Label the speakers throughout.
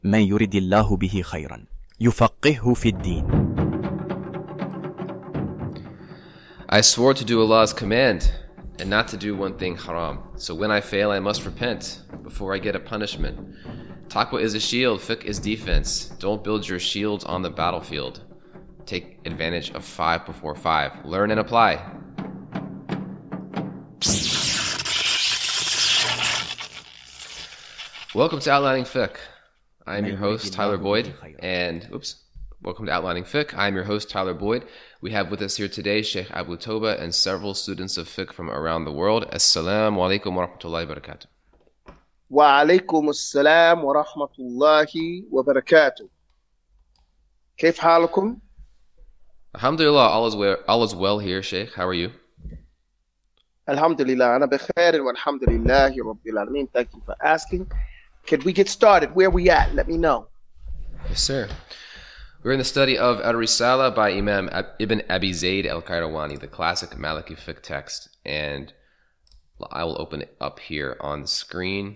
Speaker 1: من يرد الله به خيرا يفقهه في الدين.
Speaker 2: I swore to do Allah's command and not to do one thing haram. So when I fail, I must repent before I get a punishment. Taqwa is a shield, fiqh is defense. Don't build your shield on the battlefield. Take advantage of 5 before 5. Learn and apply. Welcome to Outlining Fiqh. I'm your host, Tyler Boyd, welcome to Outlining Fiqh. I'm your host, Tyler Boyd. We have with us here today Sheikh Abu Toba and several students of fiqh from around the world. Assalamu alaikum wa rahmatullahi wa barakatuh.
Speaker 3: Wa alaikum assalam wa rahmatullahi wa barakatuh. كيف حالكم?
Speaker 2: Alhamdulillah, all is well here, Sheikh. How are you?
Speaker 3: Alhamdulillah, ana bikhair wa alhamdulillahi rabbil alameen. Thank you for asking. Can we get started? Where we at? Let me know.
Speaker 2: Yes, sir. We're in the study of Al-Risala by Imam Ibn Abi Zayd al-Qayrawani, the classic Maliki fiqh text. And I will open it up here on the screen.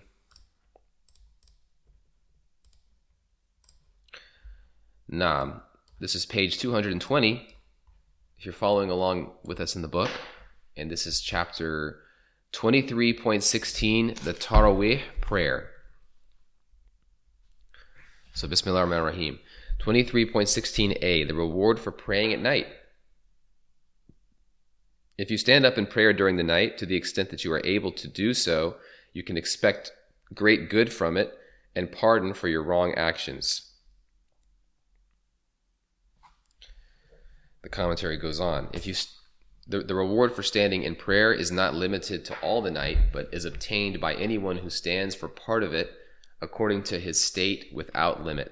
Speaker 2: Naam. This is page 220, if you're following along with us in the book. And this is chapter 23.16, the Taraweeh prayer. So, Bismillah ar-Rahman ar-Rahim. 23.16a, the reward for praying at night. If you stand up in prayer during the night, to the extent that you are able to do so, you can expect great good from it and pardon for your wrong actions. The commentary goes on. The reward for standing in prayer is not limited to all the night, but is obtained by anyone who stands for part of it according to his state without limit.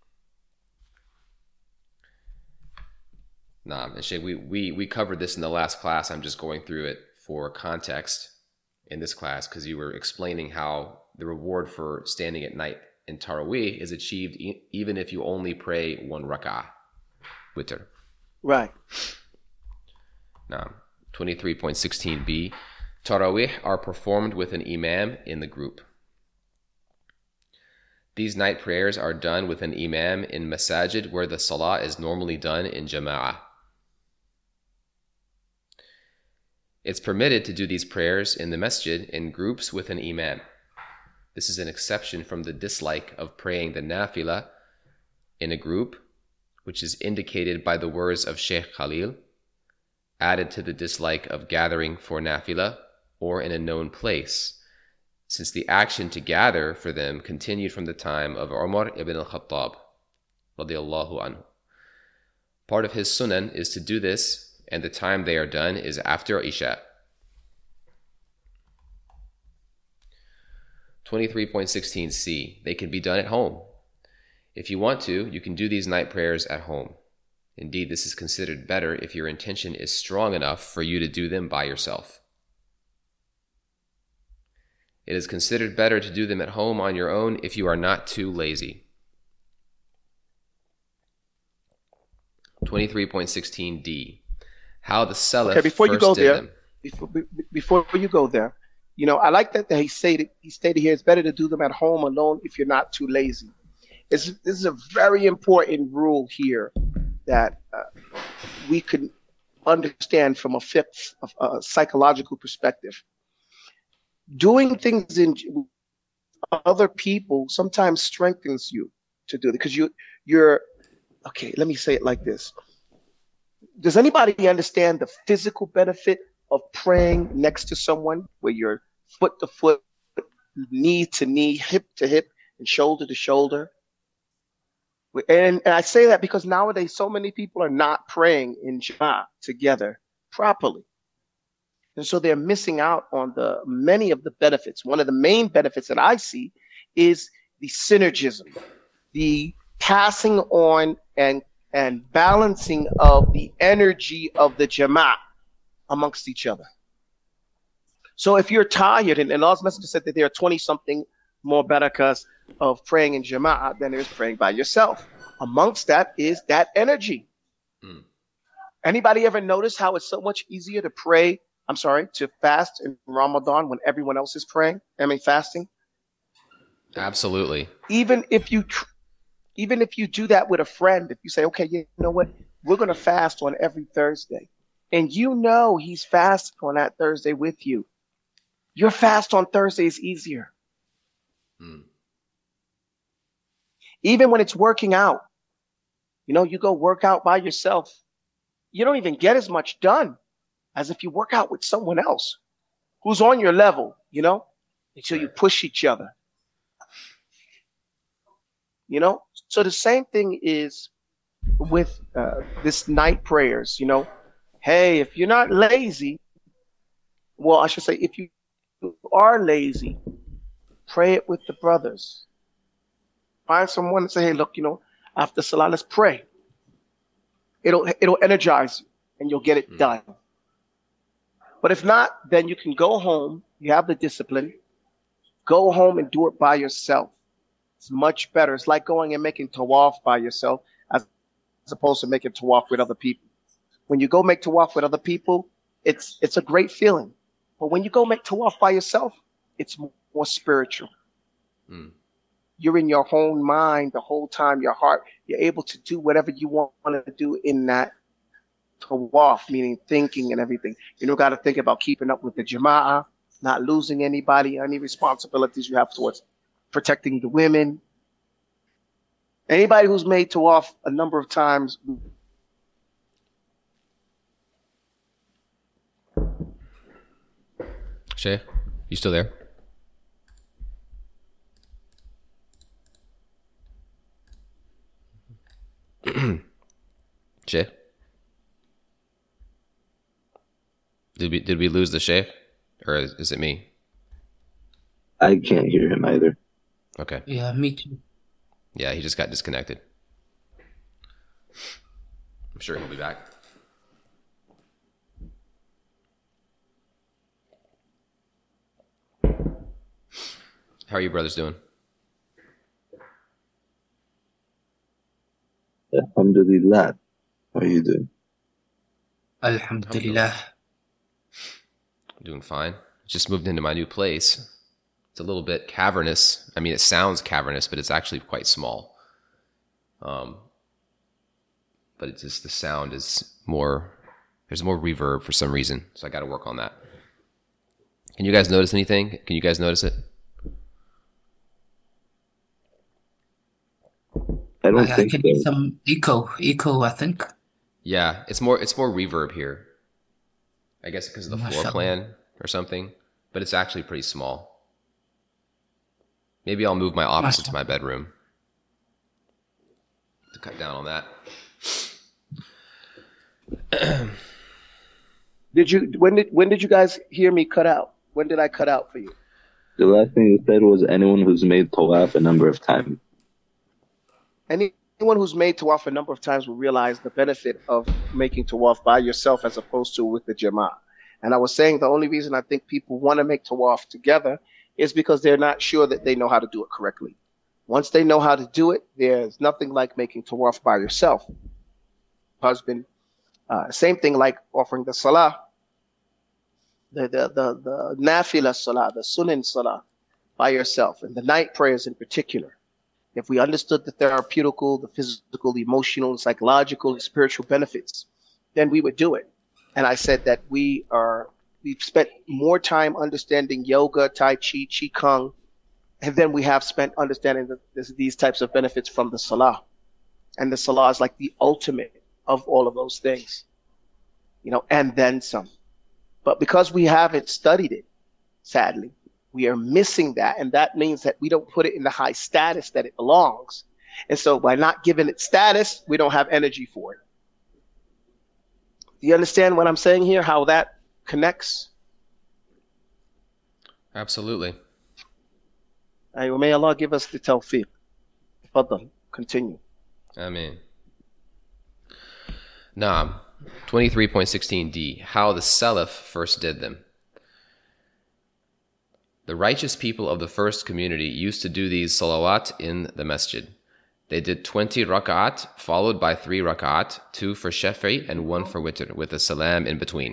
Speaker 2: And Sheikh, we covered this in the last class. I'm just going through it for context in this class because you were explaining how the reward for standing at night in Taraweeh is achieved even if you only pray one rak'ah, witr.
Speaker 3: Right.
Speaker 2: 23.16b, Taraweeh are performed with an imam in the group. These night prayers are done with an imam in masajid where the salah is normally done in jama'ah. It's permitted to do these prayers in the masjid in groups with an imam. This is an exception from the dislike of praying the nafilah in a group, which is indicated by the words of Sheikh Khalil, added to the dislike of gathering for nafilah or in a known place, since the action to gather for them continued from the time of Umar ibn al-Khattab radiyallahu anhu. Part of his sunan is to do this, and the time they are done is after Isha. 23.16c, they can be done at home. If you want to, you can do these night prayers at home. Indeed, this is considered better if your intention is strong enough for you to do them by yourself. It is considered better to do them at home on your own if you are not too lazy. 23.16d, how the Salaf
Speaker 3: before you
Speaker 2: first
Speaker 3: go
Speaker 2: did
Speaker 3: there,
Speaker 2: them.
Speaker 3: Before you go there, I like that he stated here it's better to do them at home alone if you're not too lazy. This is a very important rule here that we could understand from a psychological perspective. Doing things in other people sometimes strengthens you to do it because you're okay. Let me say it like this. Does anybody understand the physical benefit of praying next to someone where you're foot to foot, knee to knee, hip to hip, and shoulder to shoulder? And I say that because nowadays so many people are not praying in Jama'ah together properly. And so they're missing out on many of the benefits. One of the main benefits that I see is the synergism, the passing on and balancing of the energy of the Jama'ah amongst each other. So if you're tired, and Allah's Messenger said that there are 20-something more barakas of praying in Jama'ah than there is praying by yourself. Amongst that is that energy. Anybody ever notice how it's so much easier to fast in Ramadan when everyone else is fasting?
Speaker 2: Absolutely.
Speaker 3: Even if you Even if you do that with a friend, if you say, okay, you know what, we're going to fast on every Thursday, and you know he's fasting on that Thursday with you, your fast on Thursday is easier.
Speaker 2: Mm.
Speaker 3: Even when it's working out, you go work out by yourself, you don't even get as much done as if you work out with someone else who's on your level, until you push each other. So the same thing is with this night prayers. Hey, if you're not lazy, well, I should say, if you are lazy, pray it with the brothers. Find someone and say, hey, look, after Salah, let's pray. It'll energize you and you'll get it done. But if not, then you can go home. You have the discipline. Go home and do it by yourself. It's much better. It's like going and making tawaf by yourself as opposed to making tawaf with other people. When you go make tawaf with other people, it's a great feeling. But when you go make tawaf by yourself, it's more spiritual.
Speaker 2: Mm.
Speaker 3: You're in your own mind the whole time, your heart. You're able to do whatever you want to do in that tawaf, meaning thinking and everything. You don't got to think about keeping up with the jama'ah, not losing anybody, any responsibilities you have towards protecting the women. Anybody who's made tawaf a number of times.
Speaker 2: Shay, you still there? Shay? Did we lose the Sheikh? Or is it me?
Speaker 4: I can't hear him either.
Speaker 2: Okay.
Speaker 5: Yeah, me too.
Speaker 2: Yeah, he just got disconnected. I'm sure he'll be back. How are you brothers doing?
Speaker 4: Alhamdulillah. How are you doing?
Speaker 5: Alhamdulillah.
Speaker 2: Doing fine. Just moved into my new place. It's a little bit cavernous. I mean, it sounds cavernous, but it's actually quite small. But it's just the sound is more. There's more reverb for some reason, so I got to work on that. Can you guys notice anything? Can you guys notice it?
Speaker 4: I don't
Speaker 5: I
Speaker 4: think
Speaker 5: can
Speaker 4: so.
Speaker 5: hear some echo, I think.
Speaker 2: Yeah, it's more reverb here. I guess because of the floor
Speaker 5: Mashallah.
Speaker 2: plan or something, but it's actually pretty small. Maybe I'll move my office into my bedroom to cut down on that.
Speaker 3: When did you guys hear me cut out? When did I cut out for you?
Speaker 4: The last thing you said was anyone who's made tawaf a number of times.
Speaker 3: Anyone who's made tawaf a number of times will realize the benefit of making tawaf by yourself as opposed to with the jama'ah. And I was saying the only reason I think people want to make tawaf together is because they're not sure that they know how to do it correctly. Once they know how to do it, there's nothing like making tawaf by yourself. Husband, same thing like offering the salah, the nafila salah, the sunan salah by yourself, and the night prayers in particular. If we understood the therapeutical, the physical, the emotional, psychological, and spiritual benefits, then we would do it. And I said that we've spent more time understanding yoga, tai chi, qigong, and then we have spent understanding these types of benefits from the salah. And the salah is like the ultimate of all of those things, and then some. But because we haven't studied it, sadly, we are missing that. And that means that we don't put it in the high status that it belongs. And so by not giving it status, we don't have energy for it. Do you understand what I'm saying here? How that connects?
Speaker 2: Absolutely.
Speaker 3: May Allah give us the tawfiq. Fadal, continue.
Speaker 2: Ameen. Naam. 23.16d. How the Salaf first did them. The righteous people of the first community used to do these salawat in the masjid. They did 20 rak'at, followed by 3 rak'at, 2 for shafi and 1 for witr, with a salam in between.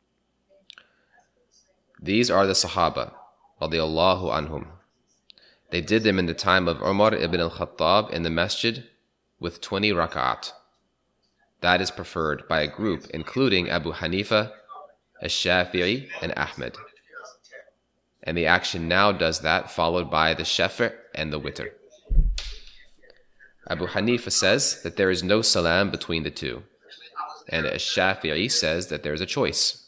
Speaker 2: These are the Sahaba, radiyallahu anhum. They did them in the time of Umar ibn al-Khattab in the masjid with 20 rak'at. That is preferred by a group including Abu Hanifa, Ash-Shafi'i, and Ahmed. And the action now does that, followed by the Shafi' and the Witr. Abu Hanifa says that there is no salam between the two. And Ash-Shafi'i says that there is a choice.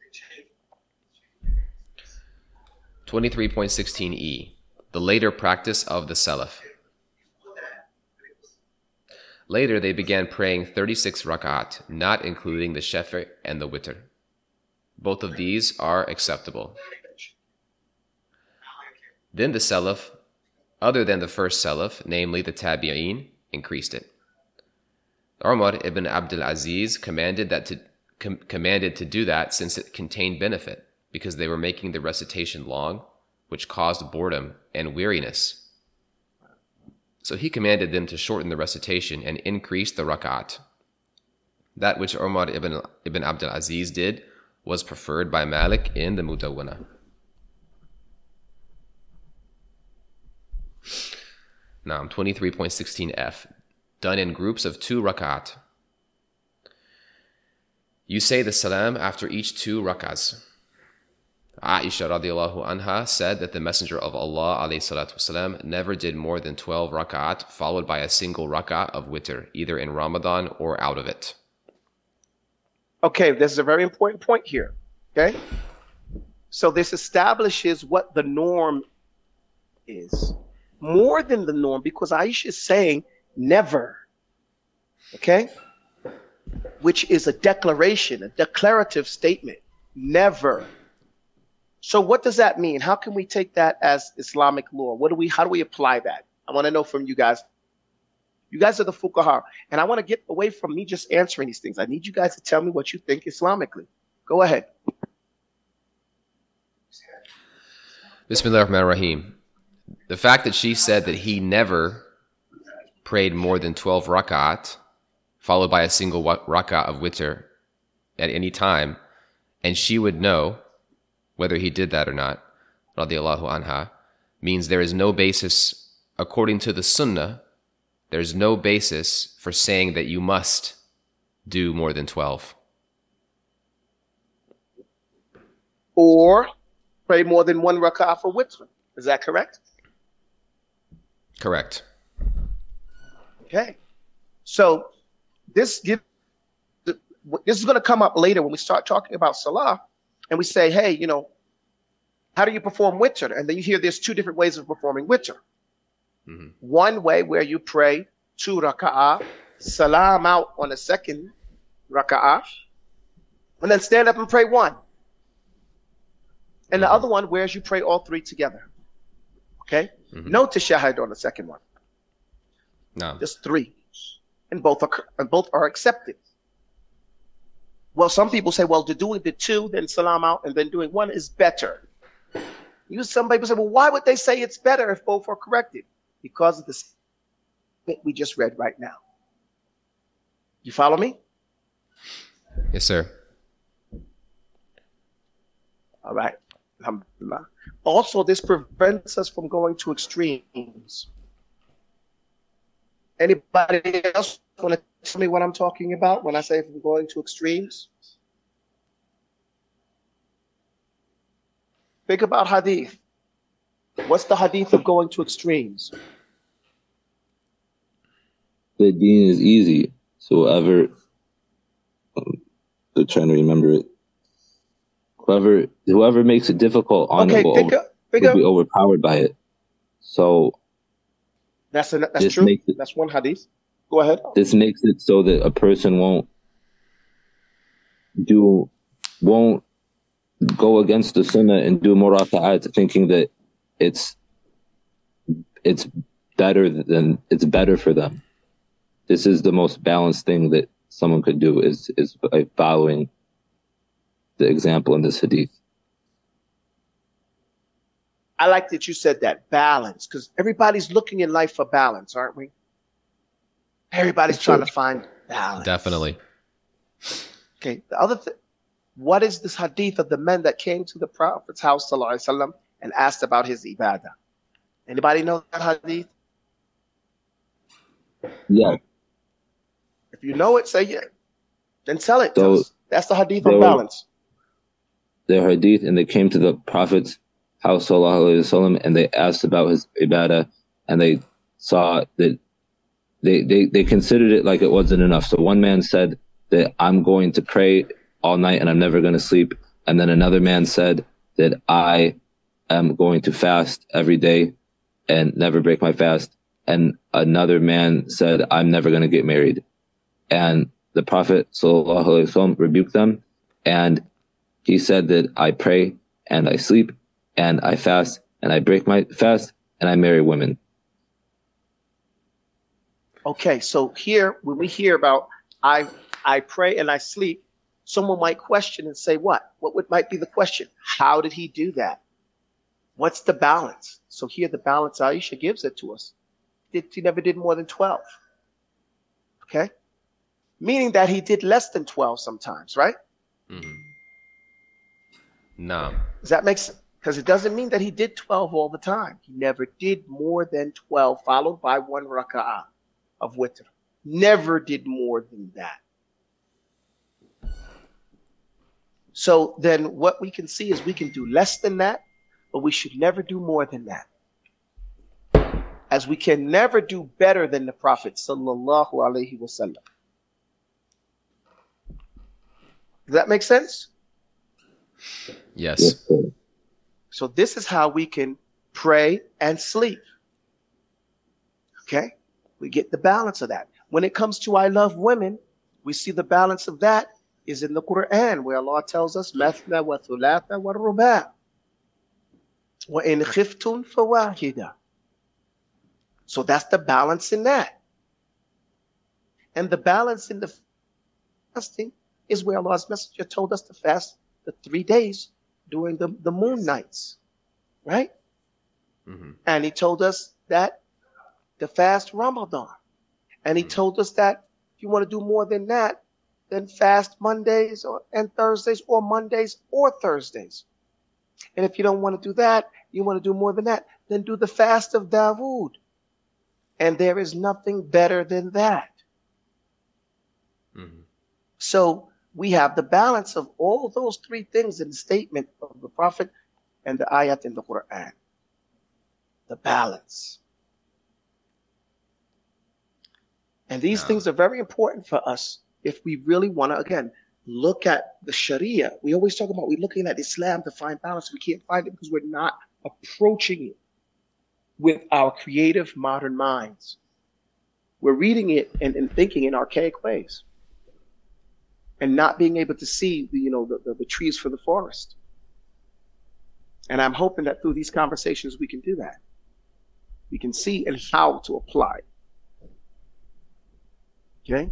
Speaker 2: 23.16e, the later practice of the Salaf. Later, they began praying 36 rak'at, not including the Shafi' and the Witr. Both of these are acceptable. Then the Salaf, other than the first Salaf, namely the Tabi'een, increased it. Umar ibn Abdul Aziz commanded to do that since it contained benefit, because they were making the recitation long, which caused boredom and weariness. So he commanded them to shorten the recitation and increase the rak'at. That which Umar ibn Abdul Aziz did was preferred by Malik in the Mudawwana. Now, 23.16f, done in groups of 2 rak'at. You say the salam after each 2 rak'ahs. Aisha radiallahu anha said that the Messenger of Allah alayhi salatu wasalam never did more than 12 rak'at, followed by a single rak'ah of witr, either in Ramadan or out of it.
Speaker 3: Okay, this is a very important point here. Okay? So this establishes what the norm is. More than the norm, because Aisha is saying never. Okay? Which is a declaration, a declarative statement. Never. So what does that mean? How can we take that as Islamic law? How do we apply that? I want to know from you guys. You guys are the fuqaha, and I want to get away from me just answering these things. I need you guys to tell me what you think Islamically. Go ahead.
Speaker 2: Bismillah ar-Rahman ar-Rahim. The fact that she said that he never prayed more than 12 rak'at, followed by a single rak'ah of witr at any time, and she would know whether he did that or not, radiallahu anha, means there is no basis, according to the sunnah, there's no basis for saying that you must do more than 12.
Speaker 3: Or pray more than 1 rak'ah for witr. Is that correct?
Speaker 2: Correct.
Speaker 3: Okay. So this is going to come up later when we start talking about salah, and we say, hey, how do you perform witr? And then you hear there's 2 different ways of performing witr. Mm-hmm. One way where you pray 2 raka'ah, salam out on the second raka'ah, and then stand up and pray 1. And the other one where you pray all 3 together. Okay? Mm-hmm. No tashahhud on the second one.
Speaker 2: No.
Speaker 3: Just 3. And both are accepted. Well, some people say, well, doing the 2, then salam out, and then doing 1 is better. Some people say, well, why would they say it's better if both are corrected? Because of the statement we just read right now. You follow me?
Speaker 2: Yes, sir.
Speaker 3: All right. Alhamdulillah. Also, this prevents us from going to extremes. Anybody else want to tell me what I'm talking about when I say from going to extremes? Think about hadith. What's the hadith of going to extremes?
Speaker 4: The deen is easy. So whoever, I'm trying to remember it. Whoever makes it difficult on it will be overpowered by it. So
Speaker 3: that's true. That's one hadith. Go ahead.
Speaker 4: This makes it so that a person won't go against the sunnah and do more raka'at, thinking that it's better for them. This is the most balanced thing that someone could do is by following the example in this hadith.
Speaker 3: I like that you said that, balance, because everybody's looking in life for balance, aren't we? Everybody's trying to find balance.
Speaker 2: Definitely.
Speaker 3: Okay, the other thing, what is this hadith of the men that came to the Prophet's house, sallallahu alaihi wasallam, and asked about his ibadah? Anybody know that hadith?
Speaker 4: Yeah.
Speaker 3: If you know it, say yeah. Then tell it to
Speaker 4: So
Speaker 3: us. That's the hadith
Speaker 4: there
Speaker 3: of
Speaker 4: was
Speaker 3: balance.
Speaker 4: the hadith, and they came to the Prophet's house, sallallahu alaihi wasallam, and they asked about his ibadah, and they saw that they considered it like it wasn't enough. So one man said that I'm going to pray all night and I'm never going to sleep. And then another man said that I am going to fast every day and never break my fast. And another man said, I'm never going to get married. And the Prophet sallallahu alaihi wasallam rebuked them. And he said that I pray and I sleep and I fast and I break my fast and I marry women.
Speaker 3: Okay, so here, when we hear about I pray and I sleep, someone might question and say, what? Might be the question? How did he do that? What's the balance? So here the balance, Aisha gives it to us. He never did more than 12. Okay? Meaning that he did less than 12 sometimes, right?
Speaker 2: Mm-hmm. No.
Speaker 3: Does that make sense? Because it doesn't mean that he did 12 all the time. He never did more than 12, followed by one raka'ah of witr. Never did more than that. So then what we can see is we can do less than that, but we should never do more than that. As we can never do better than the Prophet sallallahu alaihi wasallam. Does that make sense?
Speaker 2: Yes.
Speaker 4: Yes, sir.
Speaker 3: So this is how we can pray and sleep. Okay? We get the balance of that. When it comes to I love women, we see the balance of that is in the Quran, where Allah tells us, Mathna wa thulatha wa ruba' wa in khiftun fawahida. So that's the balance in that. And the balance in the fasting is where Allah's Messenger told us to fast the 3 days during the moon nights, right?
Speaker 2: Mm-hmm.
Speaker 3: And he told us that to fast Ramadan. And he told us that if you want to do more than that, then fast Mondays and Thursdays, or Mondays or Thursdays. And if you don't want to do that, you want to do more than that, then do the fast of Dawood. And there is nothing better than that.
Speaker 2: Mm-hmm.
Speaker 3: So we have the balance of all those 3 things in the statement of the Prophet and the ayat in the Quran. The balance. And these things are very important for us if we really want to, again, look at the Sharia. We always talk about we're looking at Islam to find balance. We can't find it because we're not approaching it with our creative modern minds. We're reading it and thinking in archaic ways and not being able to see the trees for the forest. And I'm hoping that through these conversations we can do that. We can see and how to apply. Okay?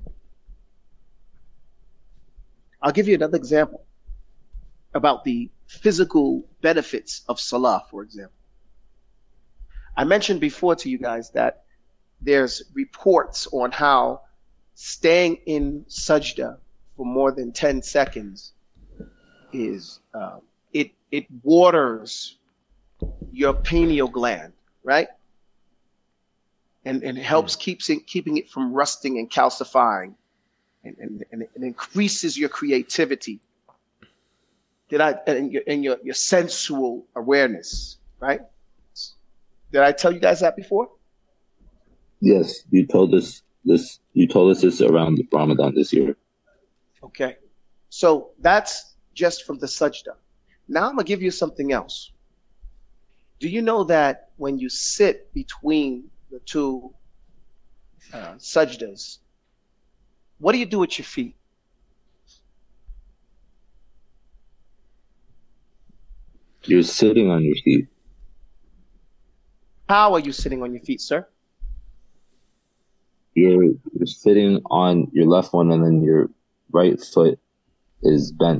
Speaker 3: I'll give you another example about the physical benefits of Salah, for example. I mentioned before to you guys that there's reports on how staying in sajda for more than 10 seconds is, it waters your pineal gland, right? And it helps keeping it from rusting and calcifying, and it increases your creativity. And your sensual awareness, right? Did I tell you guys that before?
Speaker 4: Yes, you told us this. You told us this around Ramadan this year.
Speaker 3: Okay, so that's just from the sajda. Now I'm gonna give you something else. Do you know that when you sit between the 2 sajdas, what do you do with your feet?
Speaker 4: You're sitting on your feet.
Speaker 3: How are you sitting on your feet, sir?
Speaker 4: You're sitting on your left one, and then your right foot is bent.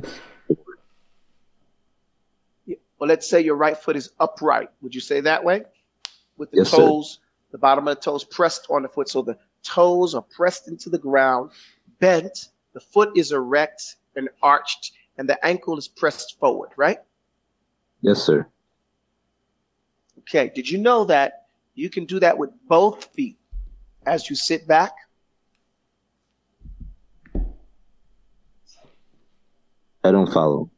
Speaker 3: Well, let's say your right foot is upright. Would you say that way? With the
Speaker 4: Yes,
Speaker 3: toes, the bottom of the toes pressed on the foot. So the toes are pressed into the ground, bent. The foot is erect and arched, and the ankle is pressed forward, right?
Speaker 4: Yes, sir.
Speaker 3: Okay. Did you know that You can do that with both feet as you sit back.
Speaker 4: I don't follow.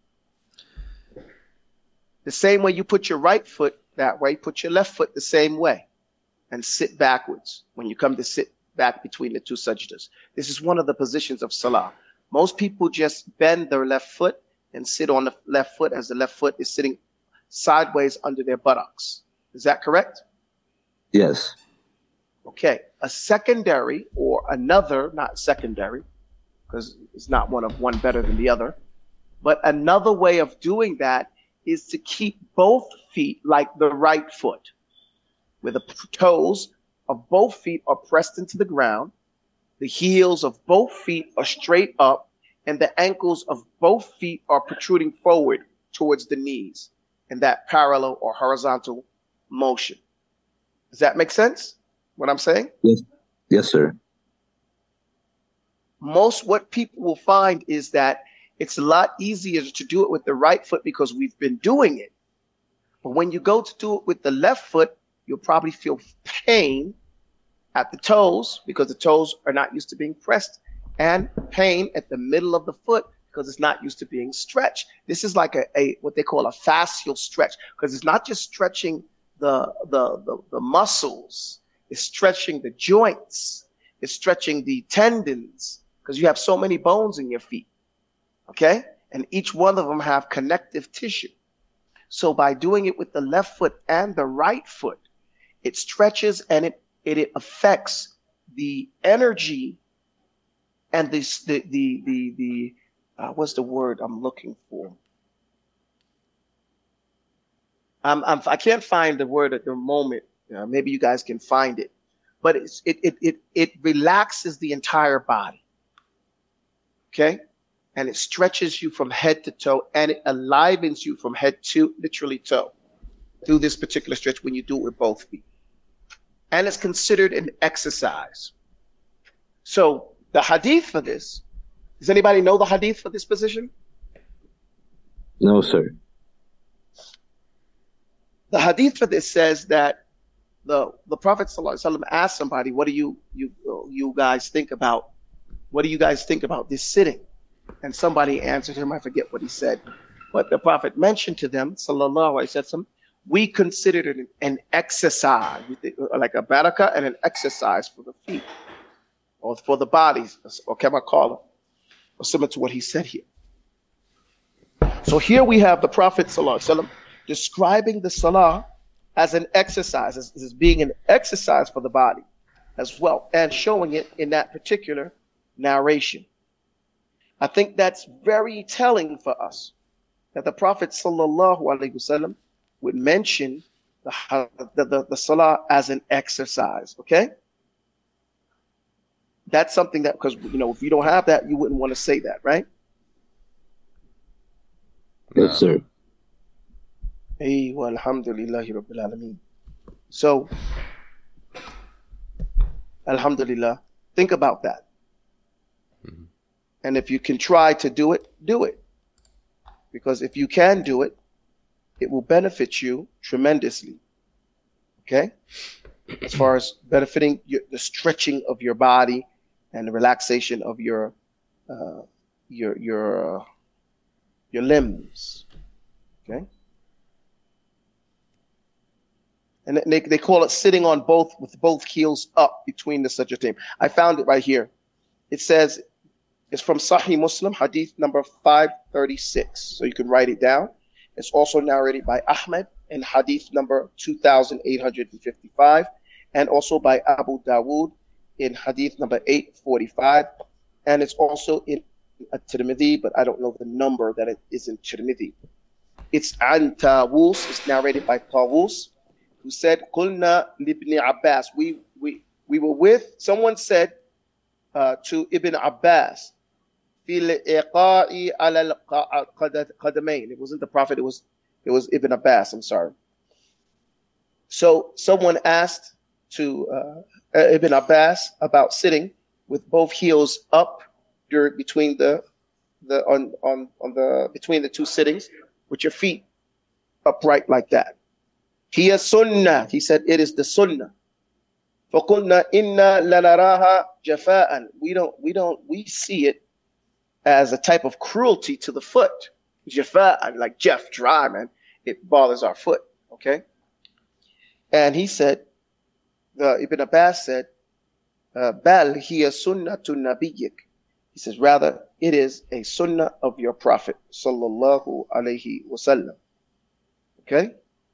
Speaker 3: The same way you put your right foot that way, put your left foot the same way and sit backwards when you come to sit back between the two sajdas. This is one of the positions of salah. Most people just bend their left foot and sit on the left foot as the left foot is sitting sideways under their buttocks. Is that correct?
Speaker 4: Yes.
Speaker 3: Okay. A secondary or another, not secondary, because it's not one better than the other, but another way of doing that is to keep both feet like the right foot, where the toes of both feet are pressed into the ground, the heels of both feet are straight up, and the ankles of both feet are protruding forward towards the knees in that parallel or horizontal motion. Does that make sense, what I'm saying?
Speaker 4: Yes. Yes, sir.
Speaker 3: Most what people will find is that it's a lot easier to do it with the right foot because we've been doing it. But when you go to do it with the left foot, you'll probably feel pain at the toes because the toes are not used to being pressed, and pain at the middle of the foot because it's not used to being stretched. This is like a what they call a fascial stretch, because it's not just stretching the muscles, it's stretching the joints, it's stretching the tendons, because you have so many bones in your feet. Okay? And each one of them have connective tissue. So by doing it with the left foot and the right foot, it stretches and it affects the energy and the what's the word I'm looking for? I can't find the word at the moment. Maybe you guys can find it, but it relaxes the entire body. Okay? And it stretches you from head to toe, and it enlivens you from head to literally toe through this particular stretch when you do it with both feet. And it's considered an exercise. So the hadith for this, does anybody know the hadith for this position?
Speaker 4: No, sir.
Speaker 3: The hadith for this says that the Prophet ﷺ asked somebody, what do you guys think about? What do you guys think about this sitting? And somebody answered him, I forget what he said, but the Prophet mentioned to them, sallallahu alaihi wasallam, we considered it an exercise, like a barakah and an exercise for the feet, or for the bodies, or kama qala, or similar to what he said here. So here we have the Prophet sallallahu alaihi wasallam describing the salah as an exercise, as being an exercise for the body as well, and showing it in that particular narration. I think that's very telling for us that the Prophet sallallahu alaihi wasallam would mention the salah as an exercise. Okay, that's something that, because if you don't have that, you wouldn't want to say that, right?
Speaker 4: Yes, sir.
Speaker 3: Hey, wa alhamdulillahi rabbil alameen. So, alhamdulillah, think about that. And if you can try to do it, do it. Because if you can do it, it will benefit you tremendously. Okay? As far as benefiting the stretching of your body and the relaxation of your limbs. Okay? And they call it sitting on with both heels up between the sajdatain. I found it right here. It says, it's from Sahih Muslim, hadith number 536. So you can write it down. It's also narrated by Ahmed in hadith number 2855, and also by Abu Dawood in hadith number 845. And it's also in Tirmidhi, but I don't know the number that it is in Tirmidhi. It's an Tawus, it's narrated by Tawus, who said, Qulna libni Abbas. We were with, someone said to Ibn Abbas, it wasn't the Prophet, it was Ibn Abbas, I'm sorry. So someone asked to Ibn Abbas about sitting with both heels up between the two sittings, with your feet upright like that. Hiya sunnah. He said it is the sunnah. فَقُلْنَا إِنَّا لَنَرَاهَا جَفَاءً. We see it as a type of cruelty to the foot. Jafa'an, like Jeff, dry, man. It bothers our foot, okay? And he said, Ibn Abbas said, Bal hiya sunnatu nabiyyik. He says, rather, it is a sunnah of your prophet, sallallahu alayhi wasallam. Okay?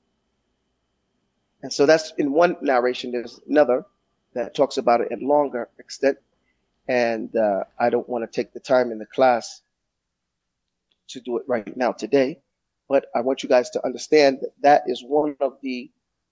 Speaker 3: And so that's in one narration. There's another that talks about it in longer extent. And I don't want to take the time in the class to do it right now today. But I want you guys to understand that that is one of the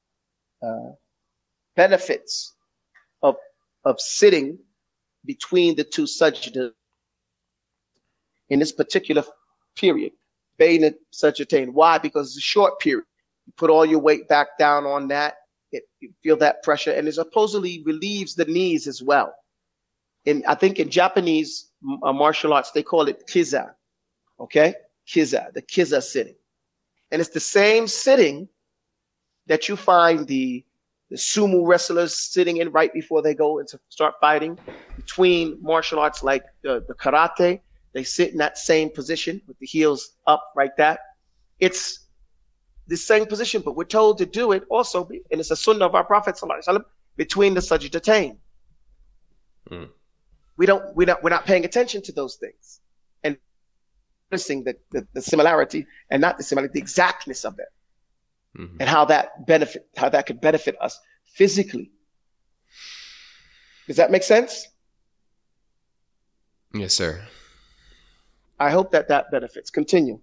Speaker 3: benefits of sitting between the two sajdas in this particular period. Bayna sajdatain. Why? Because it's a short period. You put all your weight back down on that. You feel that pressure, and it supposedly relieves the knees as well. I think in Japanese martial arts, they call it kiza. Okay? Kiza, the kiza sitting. And it's the same sitting that you find the sumo wrestlers sitting in right before they go and start fighting. Between martial arts like the karate, they sit in that same position with the heels up like that. It's the same position, but we're told to do it also, and it's a sunnah of our Prophet ﷺ, between the sajdatain. We're not paying attention to those things and noticing the similarity and not the similarity, the exactness of it, and how that could benefit us physically. Does that make sense?
Speaker 2: Yes, sir.
Speaker 3: I hope that benefits. Continue.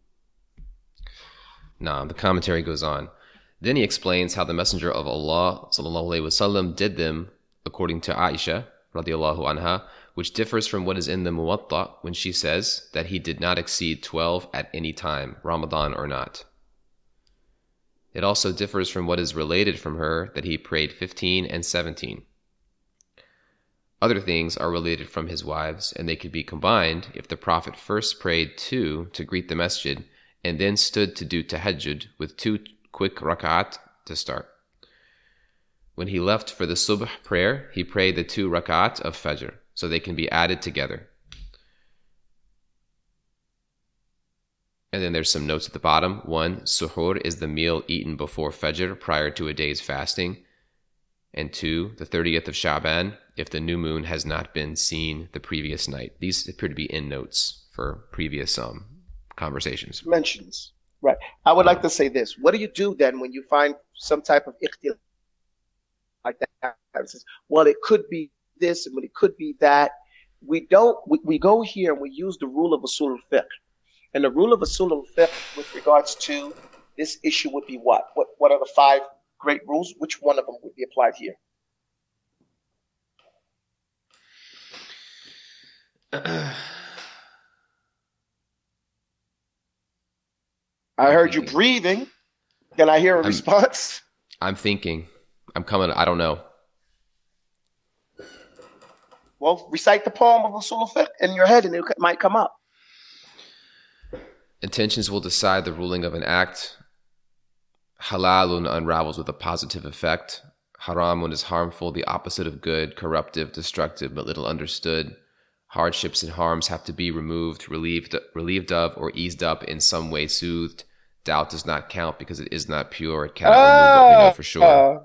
Speaker 2: The commentary goes on. Then he explains how the Messenger of Allah ﷺ did them according to Aisha radiallahu anha, which differs from what is in the Muwatta when she says that he did not exceed 12 at any time, Ramadan or not. It also differs from what is related from her that he prayed 15 and 17. Other things are related from his wives, and they could be combined if the Prophet first prayed 2 to greet the masjid and then stood to do tahajjud with 2 quick rak'at to start. When he left for the subh prayer, he prayed the 2 rak'at of fajr, so they can be added together. And then there's some notes at the bottom. 1, suhoor is the meal eaten before fajr prior to a day's fasting. And 2, the 30th of Sha'ban, if the new moon has not been seen the previous night. These appear to be in notes for previous conversations.
Speaker 3: Mentions. Right. I would like to say this. What do you do then when you find some type of ikhtilaf like that? It says, well, it could be this and it could be that. We go here and we use the rule of usul al-fiqh. And the rule of usul al-fiqh with regards to this issue would be what? What are the 5 great rules? Which one of them would be applied here? I heard you breathing. Can I hear a response?
Speaker 2: I'm thinking. I'm coming. I don't know.
Speaker 3: Well, recite the poem of Usul al-Fiqh in your head and it might come up.
Speaker 2: Intentions will decide the ruling of an act. Halalun unravels with a positive effect. Haramun is harmful, the opposite of good, corruptive, destructive, but little understood. Hardships and harms have to be removed, relieved of, or eased up, in some way soothed. Doubt does not count because it is not pure. It cannot remove what we know for sure.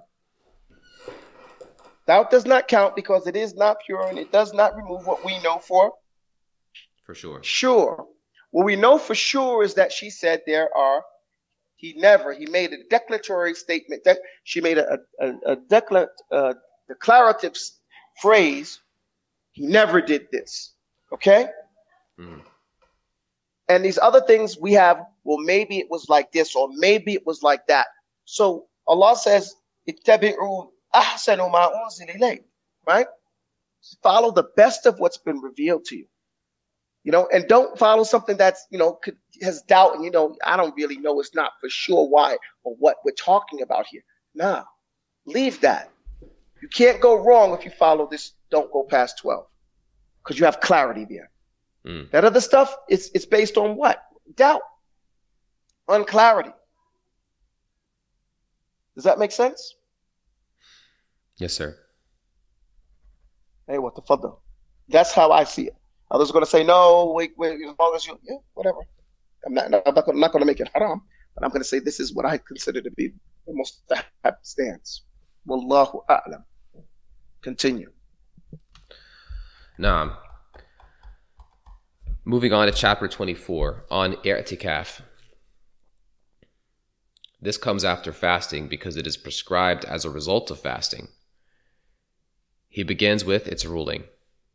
Speaker 3: Doubt does not count because it is not pure and it does not remove what we know for
Speaker 2: sure.
Speaker 3: Sure. What we know for sure is that she said he made a declaratory statement, that she made a declarative phrase. He never did this. Okay? And these other things we have, well, maybe it was like this or maybe it was like that. So Allah says, ittabi'u ahsanu ma unzila ilayk, right? Follow the best of what's been revealed to you. And don't follow something that's, has doubt and, I don't really know, it's not for sure why or what we're talking about here. Nah, leave that. You can't go wrong if you follow this. Don't go past 12 because you have clarity there. That other stuff, it's based on what? Doubt, unclarity. Does that make sense?
Speaker 2: Yes, sir.
Speaker 3: Hey, what the fuck? That's how I see it. Others are going to say, no, wait, as long as you, yeah, whatever. I'm not going to make it haram, but I'm going to say this is what I consider to be the most stance. Wallahu a'lam. Continue.
Speaker 2: Naam. Moving on to chapter 24 on i'tikaf. This comes after fasting because it is prescribed as a result of fasting. He begins with its ruling.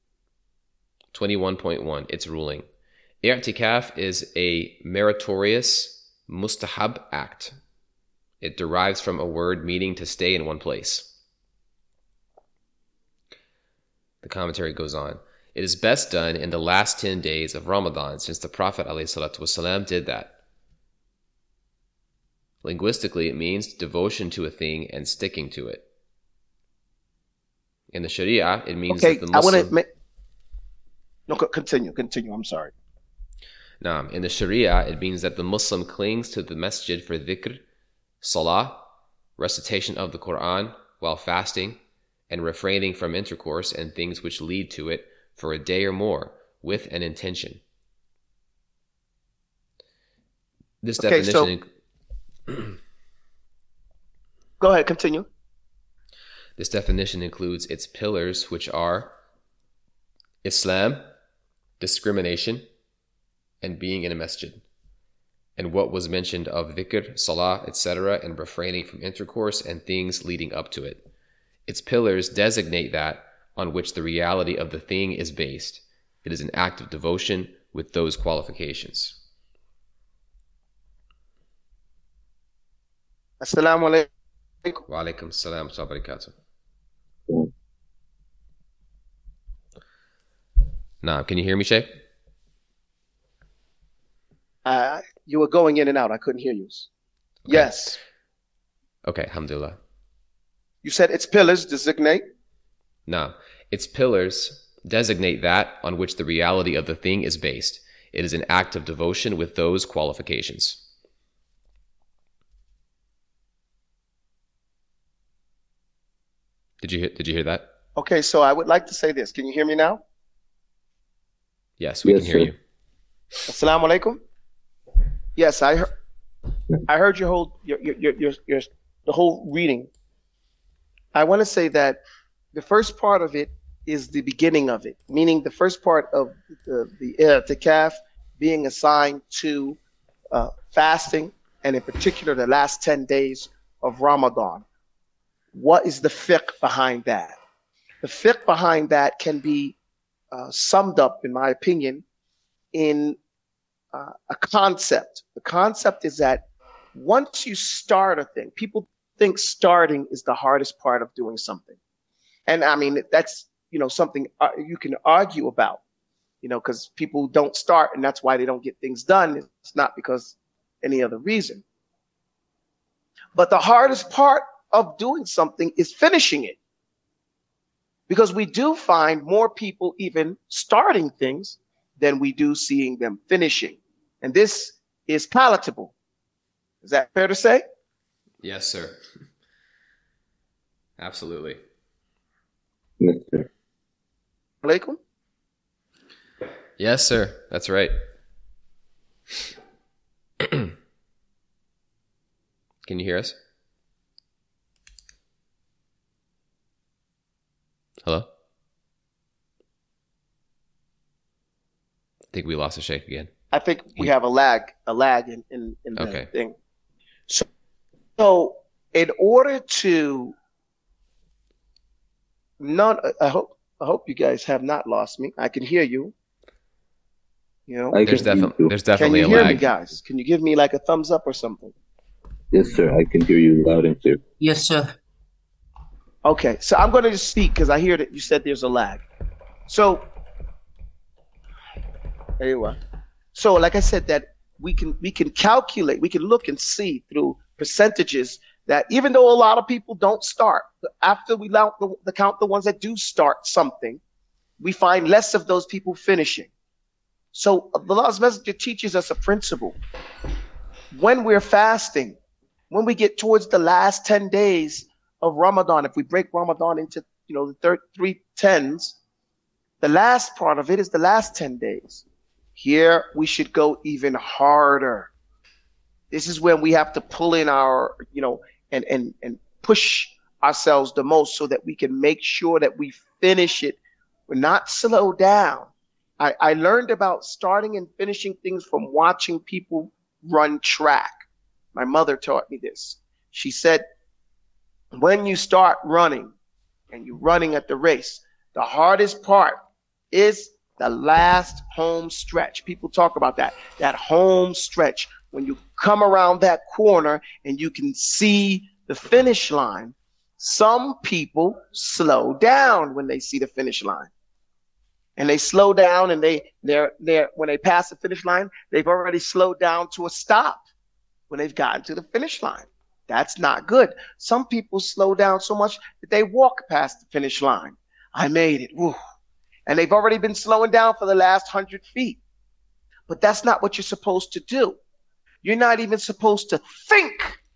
Speaker 2: 21.1, its ruling. I'tikaf is a meritorious mustahab act. It derives from a word meaning to stay in one place. The commentary goes on. It is best done in the last 10 days of Ramadan, since the Prophet ﷺ did that. Linguistically, it means devotion to a thing and sticking to it. In the Sharia, it means that the Muslim...
Speaker 3: No, continue. I'm sorry.
Speaker 2: Naam. In the Sharia, it means that the Muslim clings to the masjid for dhikr, salah, recitation of the Quran while fasting, and refraining from intercourse and things which lead to it for a day or more with an intention. This definition...
Speaker 3: Go ahead, continue.
Speaker 2: This definition includes its pillars, which are Islam, discrimination, and being in a masjid, and what was mentioned of dhikr, salah, etc., and refraining from intercourse and things leading up to it. Its pillars designate that on which the reality of the thing is based. It is an act of devotion with those qualifications.
Speaker 3: Assalamu alaikum.
Speaker 2: Wa alaikum assalam wa barakatuh. Nah, can you hear me, Sheikh?
Speaker 3: You were going in and out. I couldn't hear you. Okay. Yes.
Speaker 2: Okay, alhamdulillah.
Speaker 3: You said its pillars designate?
Speaker 2: No. Its pillars designate that on which the reality of the thing is based. It is an act of devotion with those qualifications. Did you hear that?
Speaker 3: Okay, so I would like to say this. Can you hear me now?
Speaker 2: Yes, we can hear you.
Speaker 3: Assalamu alaikum. Yes, I heard your whole the whole reading. I want to say that the first part of it is the beginning of it, meaning the first part of the i'tikaf being assigned to fasting, and in particular the last 10 days of Ramadan. What is the fiqh behind that? The fiqh behind that can be summed up, in my opinion, in a concept. The concept is that once you start a thing, people think starting is the hardest part of doing something. And I mean, that's, something you can argue about, because people don't start and that's why they don't get things done. It's not because any other reason. But the hardest part of doing something is finishing it. Because we do find more people even starting things than we do seeing them finishing. And this is palatable. Is that fair to say?
Speaker 2: Yes, sir. Absolutely.
Speaker 4: Yes, sir.
Speaker 3: Alaikum?
Speaker 2: Yes, sir. That's right. Can you hear us? Hello? I think we lost a Sheikh again.
Speaker 3: I think we have a lag in the thing. So in order to I hope you guys have not lost me. I can hear you.
Speaker 2: There's definitely
Speaker 3: can you
Speaker 2: a
Speaker 3: hear
Speaker 2: lag.
Speaker 3: me, guys? Can you give me like a thumbs up or something?
Speaker 4: Yes, sir. I can hear you loud and clear.
Speaker 5: Yes, sir.
Speaker 3: Okay, so I'm going to just speak because I hear that you said there's a lag. So, there you are. So, like I said, that we can calculate, we can look and see through percentages that even though a lot of people don't start, after we count the ones that do start something, we find less of those people finishing. So, Allah's Messenger teaches us a principle. When we're fasting, when we get towards the last 10 days of Ramadan, if we break Ramadan into, the three tens, the last part of it is the last 10 days. Here we should go even harder. This is when we have to pull in our, and push ourselves the most so that we can make sure that we finish it. We're not slow down. I learned about starting and finishing things from watching people run track. My mother taught me this. She said, when you start running and you're running at the race, the hardest part is the last home stretch. People talk about that home stretch. When you come around that corner and you can see the finish line, some people slow down when they see the finish line. And they slow down, and they're when they pass the finish line, they've already slowed down to a stop when they've gotten to the finish line. That's not good. Some people slow down so much that they walk past the finish line. I made it. Woo. And they've already been slowing down for the last 100 feet. But that's not what you're supposed to do. You're not even supposed to think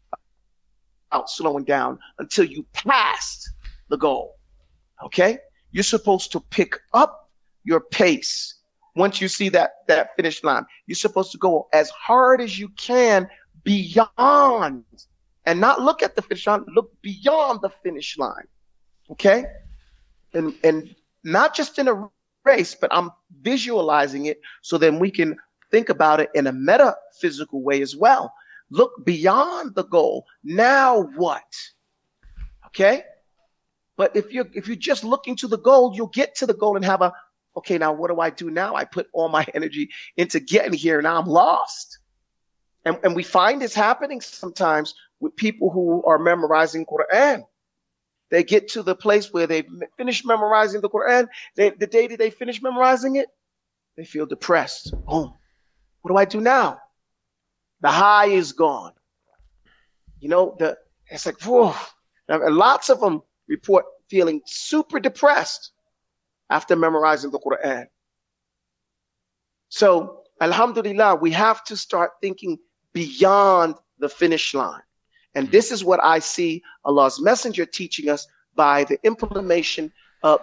Speaker 3: about slowing down until you passed the goal. Okay? You're supposed to pick up your pace once you see that finish line. You're supposed to go as hard as you can beyond, and not look at the finish line, look beyond the finish line. Okay? And not just in a race, but I'm visualizing it so then we can think about it in a metaphysical way as well. Look beyond the goal. Now what? Okay? But if you're just looking to the goal, you'll get to the goal and have okay, now what do I do now? I put all my energy into getting here, and now I'm lost. And we find this happening sometimes with people who are memorizing Quran. They get to the place where they've finished memorizing the Quran. The day that they finish memorizing it, they feel depressed. Oh, what do I do now? The high is gone. It's like, whoa. And lots of them report feeling super depressed after memorizing the Quran. So, alhamdulillah, we have to start thinking beyond the finish line. And this is what I see Allah's Messenger teaching us by the implementation of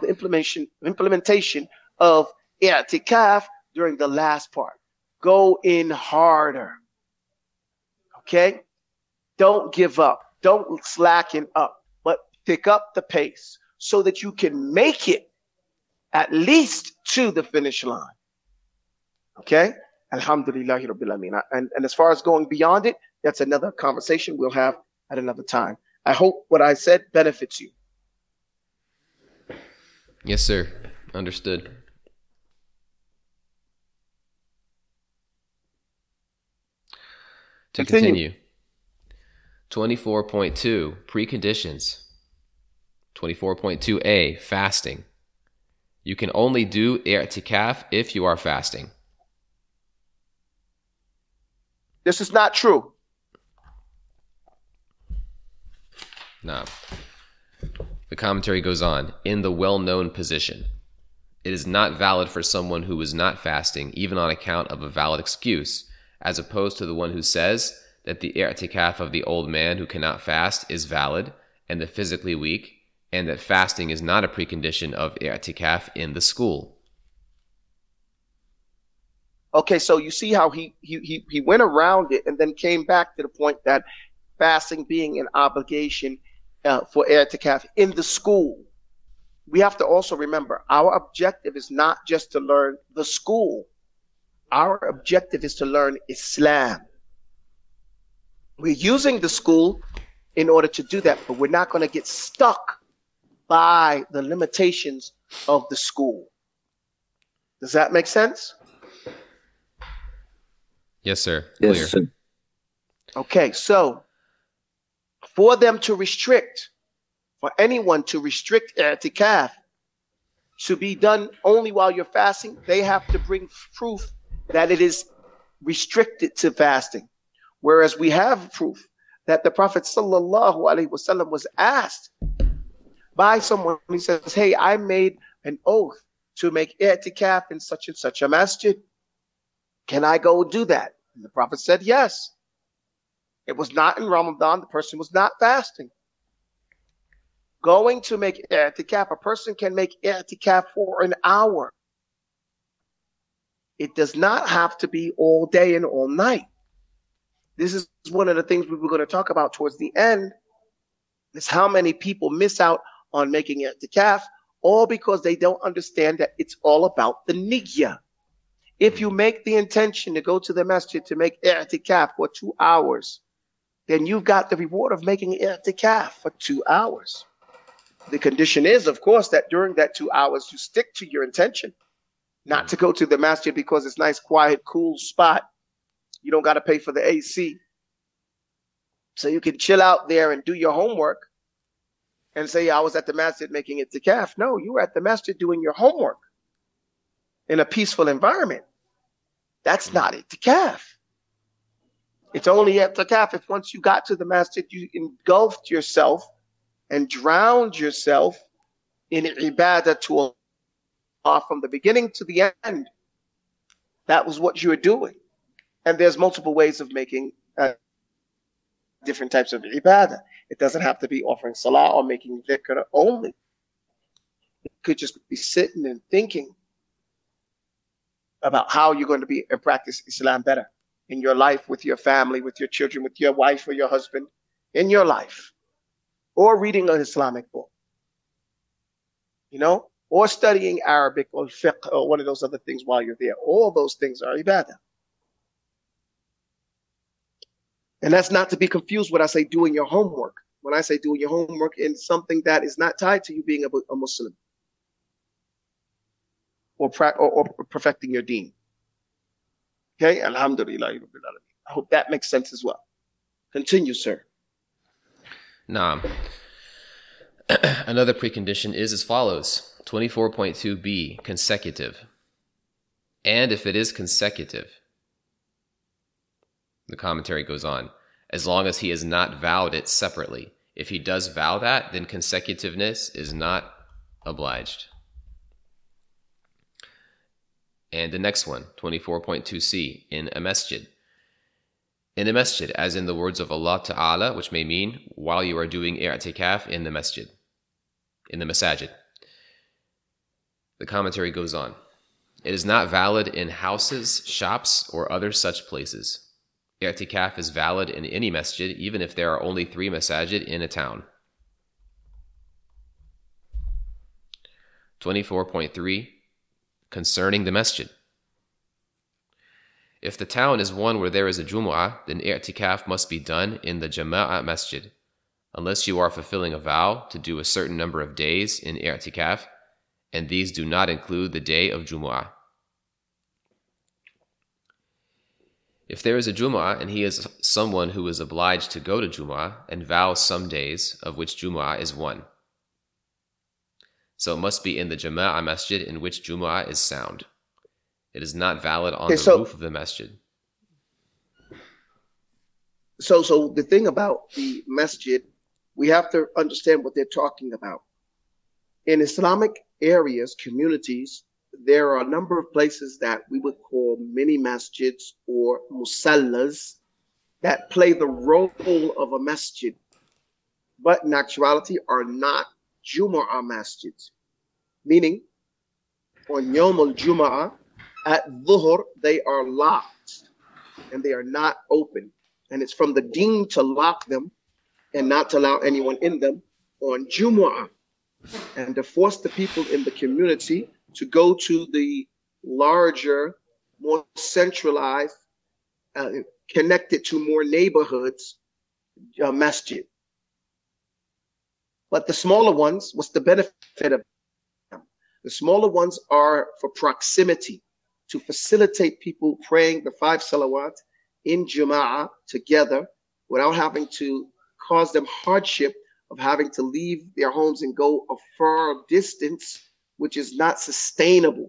Speaker 3: i'tikaf during the last part. Go in harder. Okay? Don't give up. Don't slacken up, but pick up the pace so that you can make it at least to the finish line. Okay? Alhamdulillahi Rabbil Alameen. And as far as going beyond it, that's another conversation we'll have at another time. I hope what I said benefits you.
Speaker 2: Yes, sir. Understood. To continue. 24.2, preconditions. 24.2a, fasting. You can only do i'tikaf if you are fasting.
Speaker 3: This is not true.
Speaker 2: No. The commentary goes on, in the well-known position. It is not valid for someone who is not fasting, even on account of a valid excuse, as opposed to the one who says that the i'tikaf of the old man who cannot fast is valid, and the physically weak, and that fasting is not a precondition of i'tikaf in the school.
Speaker 3: Okay, so you see how he went around it and then came back to the point that fasting being an obligation for i'tikaf in the school. We have to also remember our objective is not just to learn the school. Our objective is to learn Islam. We're using the school in order to do that, but we're not going to get stuck by the limitations of the school. Does that make sense?
Speaker 2: Yes, sir.
Speaker 4: Yes,
Speaker 2: Clear.
Speaker 4: sir.
Speaker 3: Okay, so for them to restrict, for anyone to restrict i'tikaf to be done only while you're fasting, they have to bring proof that it is restricted to fasting. Whereas we have proof that the Prophet sallallahu alaihi wasallam was asked by someone, he says, hey, I made an oath to make i'tikaf in such and such a masjid. Can I go do that? And the Prophet said, yes. It was not in Ramadan. The person was not fasting. Going to make i'tikaf, a person can make i'tikaf for an hour. It does not have to be all day and all night. This is one of the things we were going to talk about towards the end, is how many people miss out on making i'tikaf, all because they don't understand that it's all about the niyyah. If you make the intention to go to the masjid to make i'tikaf for 2 hours, then you've got the reward of making i'tikaf for 2 hours. The condition is, of course, that during that 2 hours, you stick to your intention, not to go to the masjid because it's nice, quiet, cool spot. You don't got to pay for the AC. So you can chill out there and do your homework and say, I was at the masjid making i'tikaf. No, you were at the masjid doing your homework in a peaceful environment. That's not i'tikaf. It's only i'tikaf if once you got to the masjid, you engulfed yourself and drowned yourself in ibadah to Allah from the beginning to the end. That was what you were doing. And there's multiple ways of making different types of ibadah. It doesn't have to be offering salah or making dhikr only. It could just be sitting and thinking about how you're going to be and practice Islam better in your life, with your family, with your children, with your wife or your husband, in your life. Or reading an Islamic book, or studying Arabic or fiqh or one of those other things while you're there. All those things are ibadah. And that's not to be confused when I say doing your homework. When I say doing your homework in something that is not tied to you being a Muslim or perfecting your deen. Okay, alhamdulillah. I hope that makes sense as well. Continue, sir.
Speaker 2: Naam. Another precondition is as follows. 24.2b, consecutive. And if it is consecutive, the commentary goes on, as long as he has not vowed it separately. If he does vow that, then consecutiveness is not obliged. And the next one, 24.2c, in a masjid. In a masjid, as in the words of Allah Ta'ala, which may mean while you are doing i'tikaf in the masjid, in the masajid. The commentary goes on. It is not valid in houses, shops, or other such places. I'tikaf is valid in any masjid, even if there are only 3 masajid in a town. 24.3, concerning the masjid. If the town is one where there is a Jumu'ah, then i'tikaf must be done in the Jama'ah masjid, unless you are fulfilling a vow to do a certain number of days in i'tikaf, and these do not include the day of Jumu'ah. If there is a Jumu'ah and he is someone who is obliged to go to Jumu'ah and vows some days, of which Jumu'ah is one. So it must be in the Jama'ah masjid in which Jumu'ah is sound. It is not valid on the roof of the masjid.
Speaker 3: So the thing about the masjid, we have to understand what they're talking about. In Islamic areas, communities, there are a number of places that we would call mini masjids or musallas that play the role of a masjid, but in actuality are not Jumu'ah masjids. Meaning, on Yawm al-Jumu'ah, at Dhuhr, they are locked and they are not open. And it's from the deen to lock them and not to allow anyone in them on Jumu'ah, and to force the people in the community to go to the larger, more centralized, connected to more neighborhoods, masjid. But the smaller ones, what's the benefit of them? The smaller ones are for proximity, to facilitate people praying the 5 salawat in Jama'ah together without having to cause them hardship of having to leave their homes and go a far distance, which is not sustainable.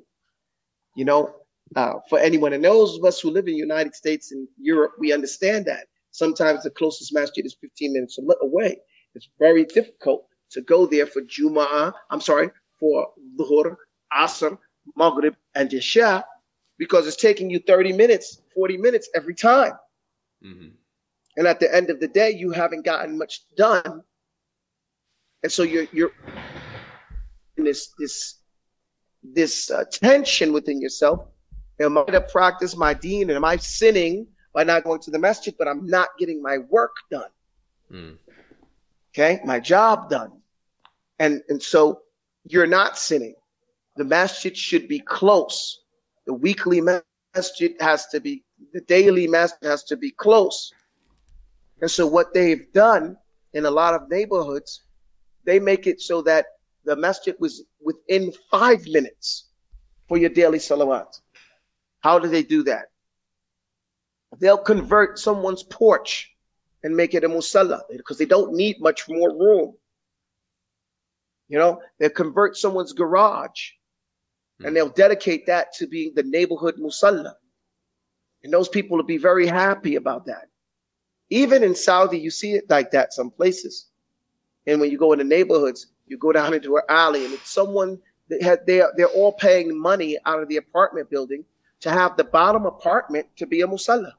Speaker 3: For anyone, and those of us who live in the United States and Europe, we understand that. Sometimes the closest masjid is 15 minutes away. It's very difficult to go there for for Dhuhr, Asr, Maghrib, and Isha, because it's taking you 30 minutes, 40 minutes every time.
Speaker 2: Mm-hmm.
Speaker 3: And at the end of the day, you haven't gotten much done. And so you're in this tension within yourself. Am I to practice my deen, and am I sinning by not going to the masjid, but I'm not getting my work done? Okay, my job done. And so you're not sinning. The masjid should be close. The weekly masjid has to be, the daily masjid has to be close. And so what they've done in a lot of neighborhoods, they make it so that the masjid was within 5 minutes for your daily salawat. How do they do that? They'll convert someone's porch and make it a musalla because they don't need much more room. You know, they'll convert someone's garage and they'll dedicate that to being the neighborhood musalla. And those people will be very happy about that. Even in Saudi, you see it like that some places. And when you go in the neighborhoods, you go down into an alley and it's someone that they're all paying money out of the apartment building to have the bottom apartment to be a musalla.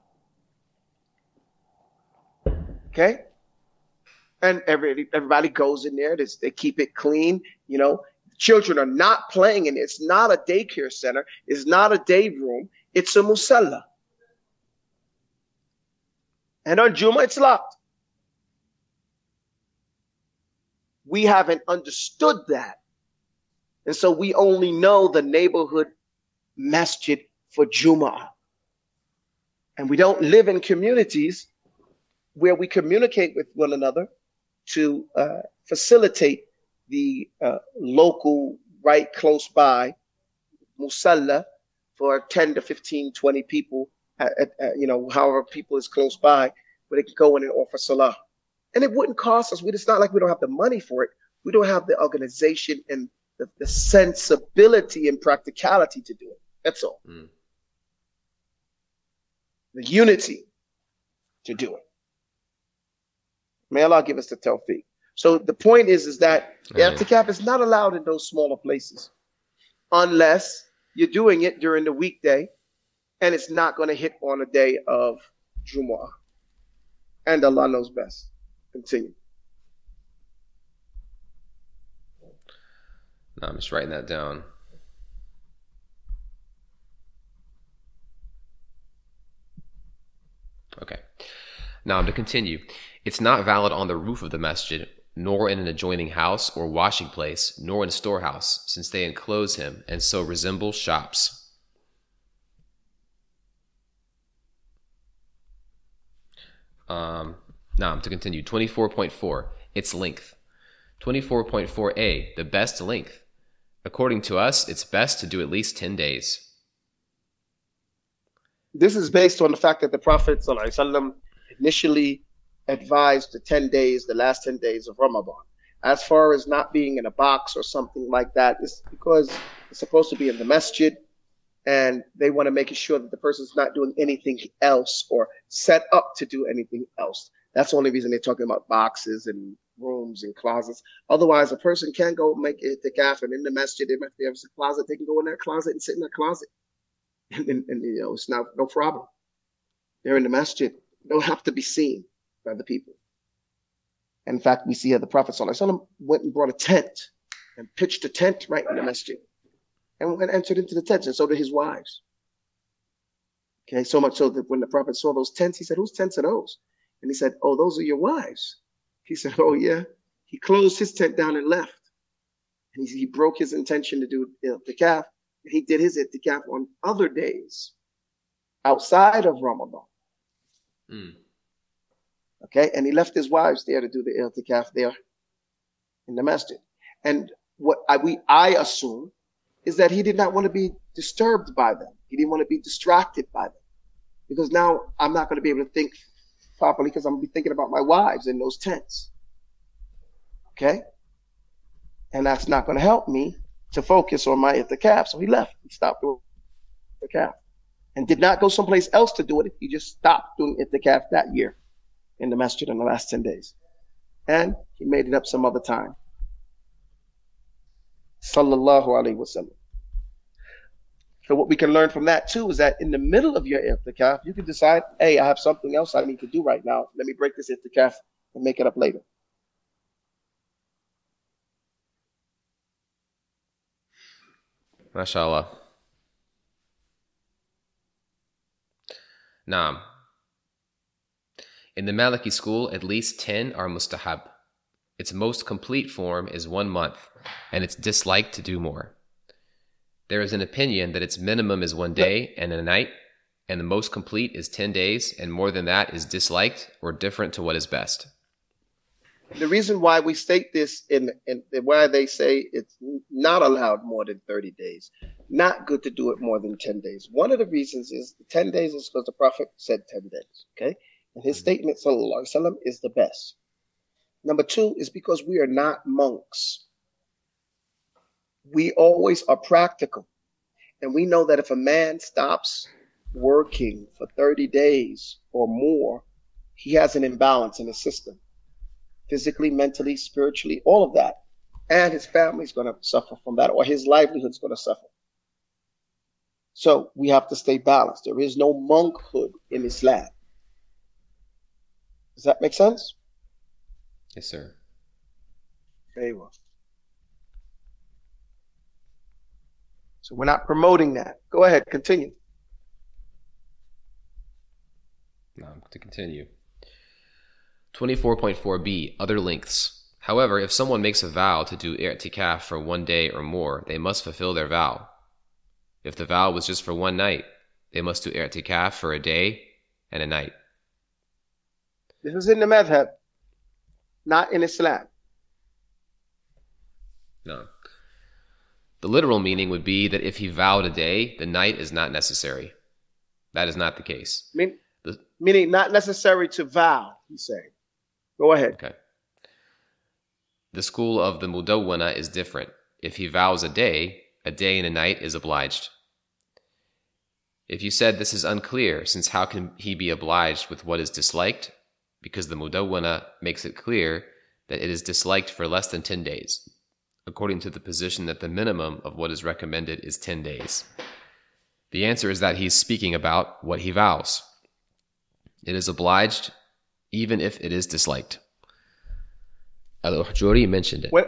Speaker 3: Okay? And everybody goes in there. They keep it clean. You know, children are not playing in it. It's not a daycare center. It's not a day room. It's a musalla. And on Jummah, it's locked. We haven't understood that. And so we only know the neighborhood masjid for Jummah. And we don't live in communities where we communicate with one another to facilitate the local, right close by musalla for 10 to 15, 20 people, however people is close by, where they can go in and offer salah. And it wouldn't cost us. It's not like we don't have the money for it. We don't have the organization and the sensibility and practicality to do it. That's all. The unity to do it. May Allah give us the tawfiq. So the point is that i'tikaf is not allowed in those smaller places unless you're doing it during the weekday and it's not going to hit on a day of Jumu'ah. And Allah knows best. Continue.
Speaker 2: No, I'm just writing that down. Okay. Now to continue. It's not valid on the roof of the masjid, nor in an adjoining house or washing place, nor in a storehouse, since they enclose him and so resemble shops. Now to continue. 24.4. Its length. 24.4a. The best length. According to us, it's best to do at least 10 days.
Speaker 3: This is based on the fact that the Prophet ﷺ initially advised the 10 days, the last 10 days of Ramadan. As far as not being in a box or something like that, it's because it's supposed to be in the masjid and they want to make sure that the person's not doing anything else or set up to do anything else. That's the only reason they're talking about boxes and rooms and closets. Otherwise, a person can go make i'tikaf, and in the masjid, if there's a closet, they can go in that closet and sit in that closet. And it's not no problem. They're in the masjid. They don't have to be seen by the people. In fact, we see how the Prophet ﷺ went and brought a tent and pitched a tent right in the masjid and entered into the tent, and so did his wives. Okay, so much so that when the Prophet saw those tents, he said, "Whose tents are those?" And he said, "Oh, those are your wives." He said, "Oh, yeah." He closed his tent down and left. And he broke his intention to do i'tikaf. He did his i'tikaf on other days outside of Ramadan. Okay, and he left his wives there to do the i'tikaf there in the masjid. And what I assume is that he did not want to be disturbed by them. He didn't want to be distracted by them. Because now I'm not going to be able to think properly because I'm going to be thinking about my wives in those tents. Okay? And that's not going to help me to focus on my i'tikaf. So he left. He stopped doing i'tikaf. And did not go someplace else to do it. He just stopped doing i'tikaf that year in the masjid in the last 10 days. And he made it up some other time. Sallallahu alayhi wa sallam. So what we can learn from that too is that in the middle of your i'tikaf, you can decide, hey, I have something else I need to do right now. Let me break this i'tikaf and make it up later.
Speaker 2: MashaAllah. Naam. In the Maliki school, at least 10 are mustahab. Its most complete form is 1 month, and it's disliked to do more. There is an opinion that its minimum is 1 day and a night, and the most complete is 10 days, and more than that is disliked or different to what is best.
Speaker 3: The reason why we state this in why they say it's not allowed more than 30 days, not good to do it more than 10 days. One of the reasons is 10 days is because the Prophet said 10 days, okay? And his statement, sallallahu alaihi wasallam, is the best. Number 2 is because we are not monks. We always are practical. And we know that if a man stops working for 30 days or more, he has an imbalance in his system. Physically, mentally, spiritually, all of that. And his family's going to suffer from that, or his livelihood's going to suffer. So we have to stay balanced. There is no monkhood in Islam. Does that make sense?
Speaker 2: Yes, sir.
Speaker 3: Very well. So we're not promoting that. Go ahead, continue.
Speaker 2: To continue. 24.4b, other lengths. However, if someone makes a vow to do i'tikaf for 1 day or more, they must fulfill their vow. If the vow was just for 1 night, they must do i'tikaf for a day and a night.
Speaker 3: This is in the madhab, not in Islam.
Speaker 2: No. The literal meaning would be that if he vowed a day, the night is not necessary. That is not the case.
Speaker 3: Meaning not necessary to vow, he's saying. Go ahead.
Speaker 2: Okay. The school of the Mudawwana is different. If he vows a day and a night is obliged. If you said this is unclear, since how can he be obliged with what is disliked? Because the Mudawwana makes it clear that it is disliked for less than 10 days, according to the position that the minimum of what is recommended is 10 days. The answer is that he's speaking about what he vows. It is obliged even if it is disliked. Al-Uhjuri mentioned it.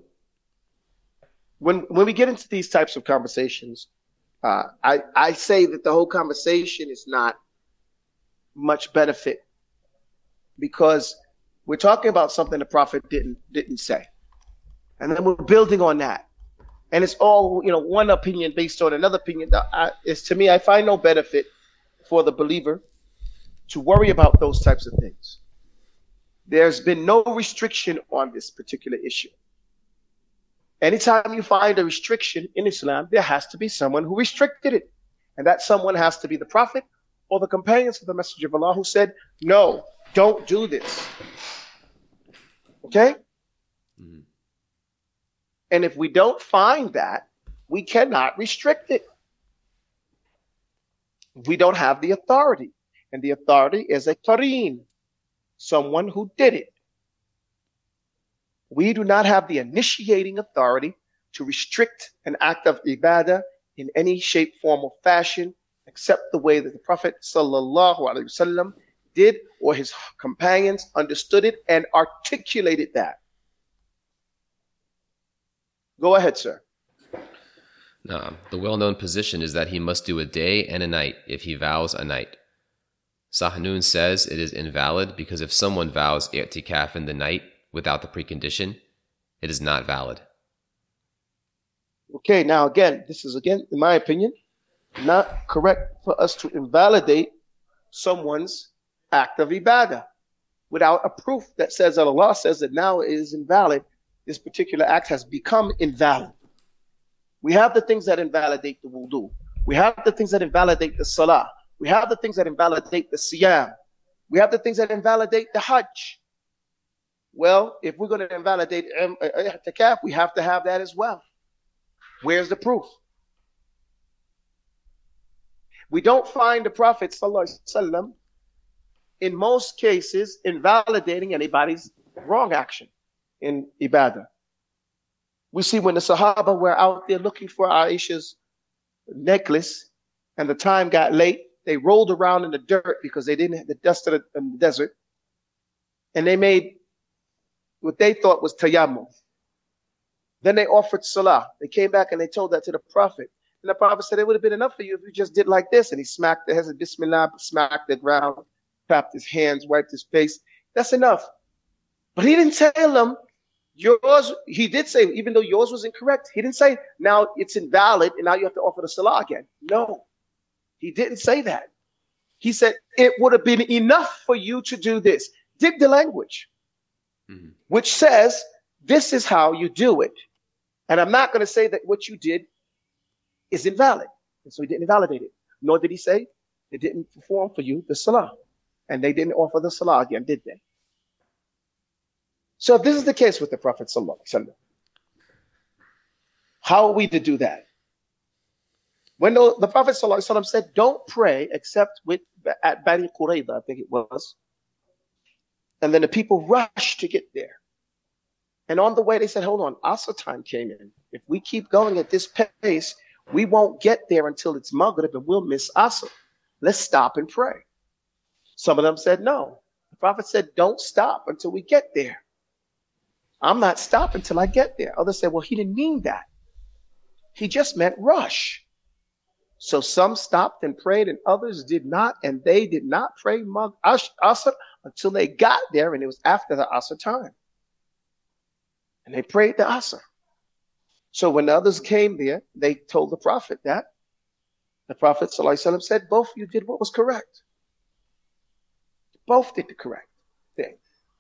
Speaker 3: When we get into these types of conversations, I say that the whole conversation is not much benefit because we're talking about something the Prophet didn't say. And then we're building on that. And it's all, one opinion based on another opinion. To me, I find no benefit for the believer to worry about those types of things. There's been no restriction on this particular issue. Anytime you find a restriction in Islam, there has to be someone who restricted it. And that someone has to be the Prophet or the companions of the Messenger of Allah who said, no, don't do this. Okay? Mm-hmm. And if we don't find that, we cannot restrict it. We don't have the authority. And the authority is a qareen, someone who did it. We do not have the initiating authority to restrict an act of ibadah in any shape, form, or fashion, except the way that the Prophet sallallahu alaihi wasallam did, or his companions understood it and articulated that. Go ahead, sir.
Speaker 2: The well-known position is that he must do a day and a night if he vows a night. Sahnun says it is invalid because if someone vows i'tikaf in the night without the precondition, it is not valid.
Speaker 3: Okay, now again, this is in my opinion, not correct for us to invalidate someone's act of ibadah without a proof that says that Allah says that now it is invalid. This particular act has become invalid. We have the things that invalidate the wudu. We have the things that invalidate the salah. We have the things that invalidate the siyam. We have the things that invalidate the hajj. Well, if we're going to invalidate i'tikaf, we have to have that as well. Where's the proof? We don't find the Prophet ﷺ in most cases invalidating anybody's wrong action in ibadah. We see when the Sahaba were out there looking for Aisha's necklace, and the time got late. They rolled around in the dirt because they didn't have the dust of the desert, and they made what they thought was tayammum. Then they offered salah. They came back and they told that to the Prophet. And the Prophet said, it would have been enough for you if you just did like this. And he smacked the head, said, Bismillah, smacked the ground, clapped his hands, wiped his face. That's enough. But he didn't tell them yours. He did say, even though yours was incorrect, he didn't say, now it's invalid and now you have to offer the salah again. No, he didn't say that. He said, it would have been enough for you to do this. Dig the language, which says, this is how you do it. And I'm not going to say that what you did is invalid. And so he didn't invalidate it. Nor did he say they didn't perform for you the salah. And they didn't offer the salah again, did they? So if this is the case with the Prophet sallallahu alaihi wasallam, how are we to do that? When the Prophet sallallahu alaihi wasallam said, don't pray except at Bani Qurayza, I think it was. And then the people rushed to get there. And on the way, they said, hold on, Asr time came in. If we keep going at this pace, we won't get there until it's Maghrib and we'll miss Asr. Let's stop and pray. Some of them said, no. The Prophet said, don't stop until we get there. I'm not stopping until I get there. Others said, well, he didn't mean that. He just meant rush. So some stopped and prayed and others did not. And they did not pray Asr until they got there. And it was after the Asr time. And they prayed the Asr. So when the others came there, they told the Prophet that. The Prophet ﷺ said, both of you did what was correct. Both did the correct thing.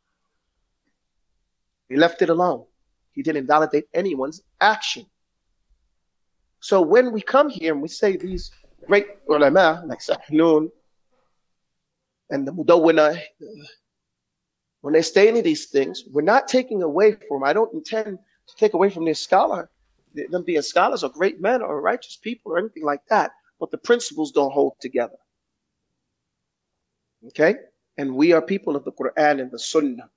Speaker 3: He left it alone. He didn't invalidate anyone's action. So when we come here and we say these great ulama, like Sahnun and the Mudawwana, when they say any of these things, we're not taking away from, I don't intend to take away from their scholar, them being scholars or great men or righteous people or anything like that, but the principles don't hold together. Okay? And we are people of the Quran and the Sunnah.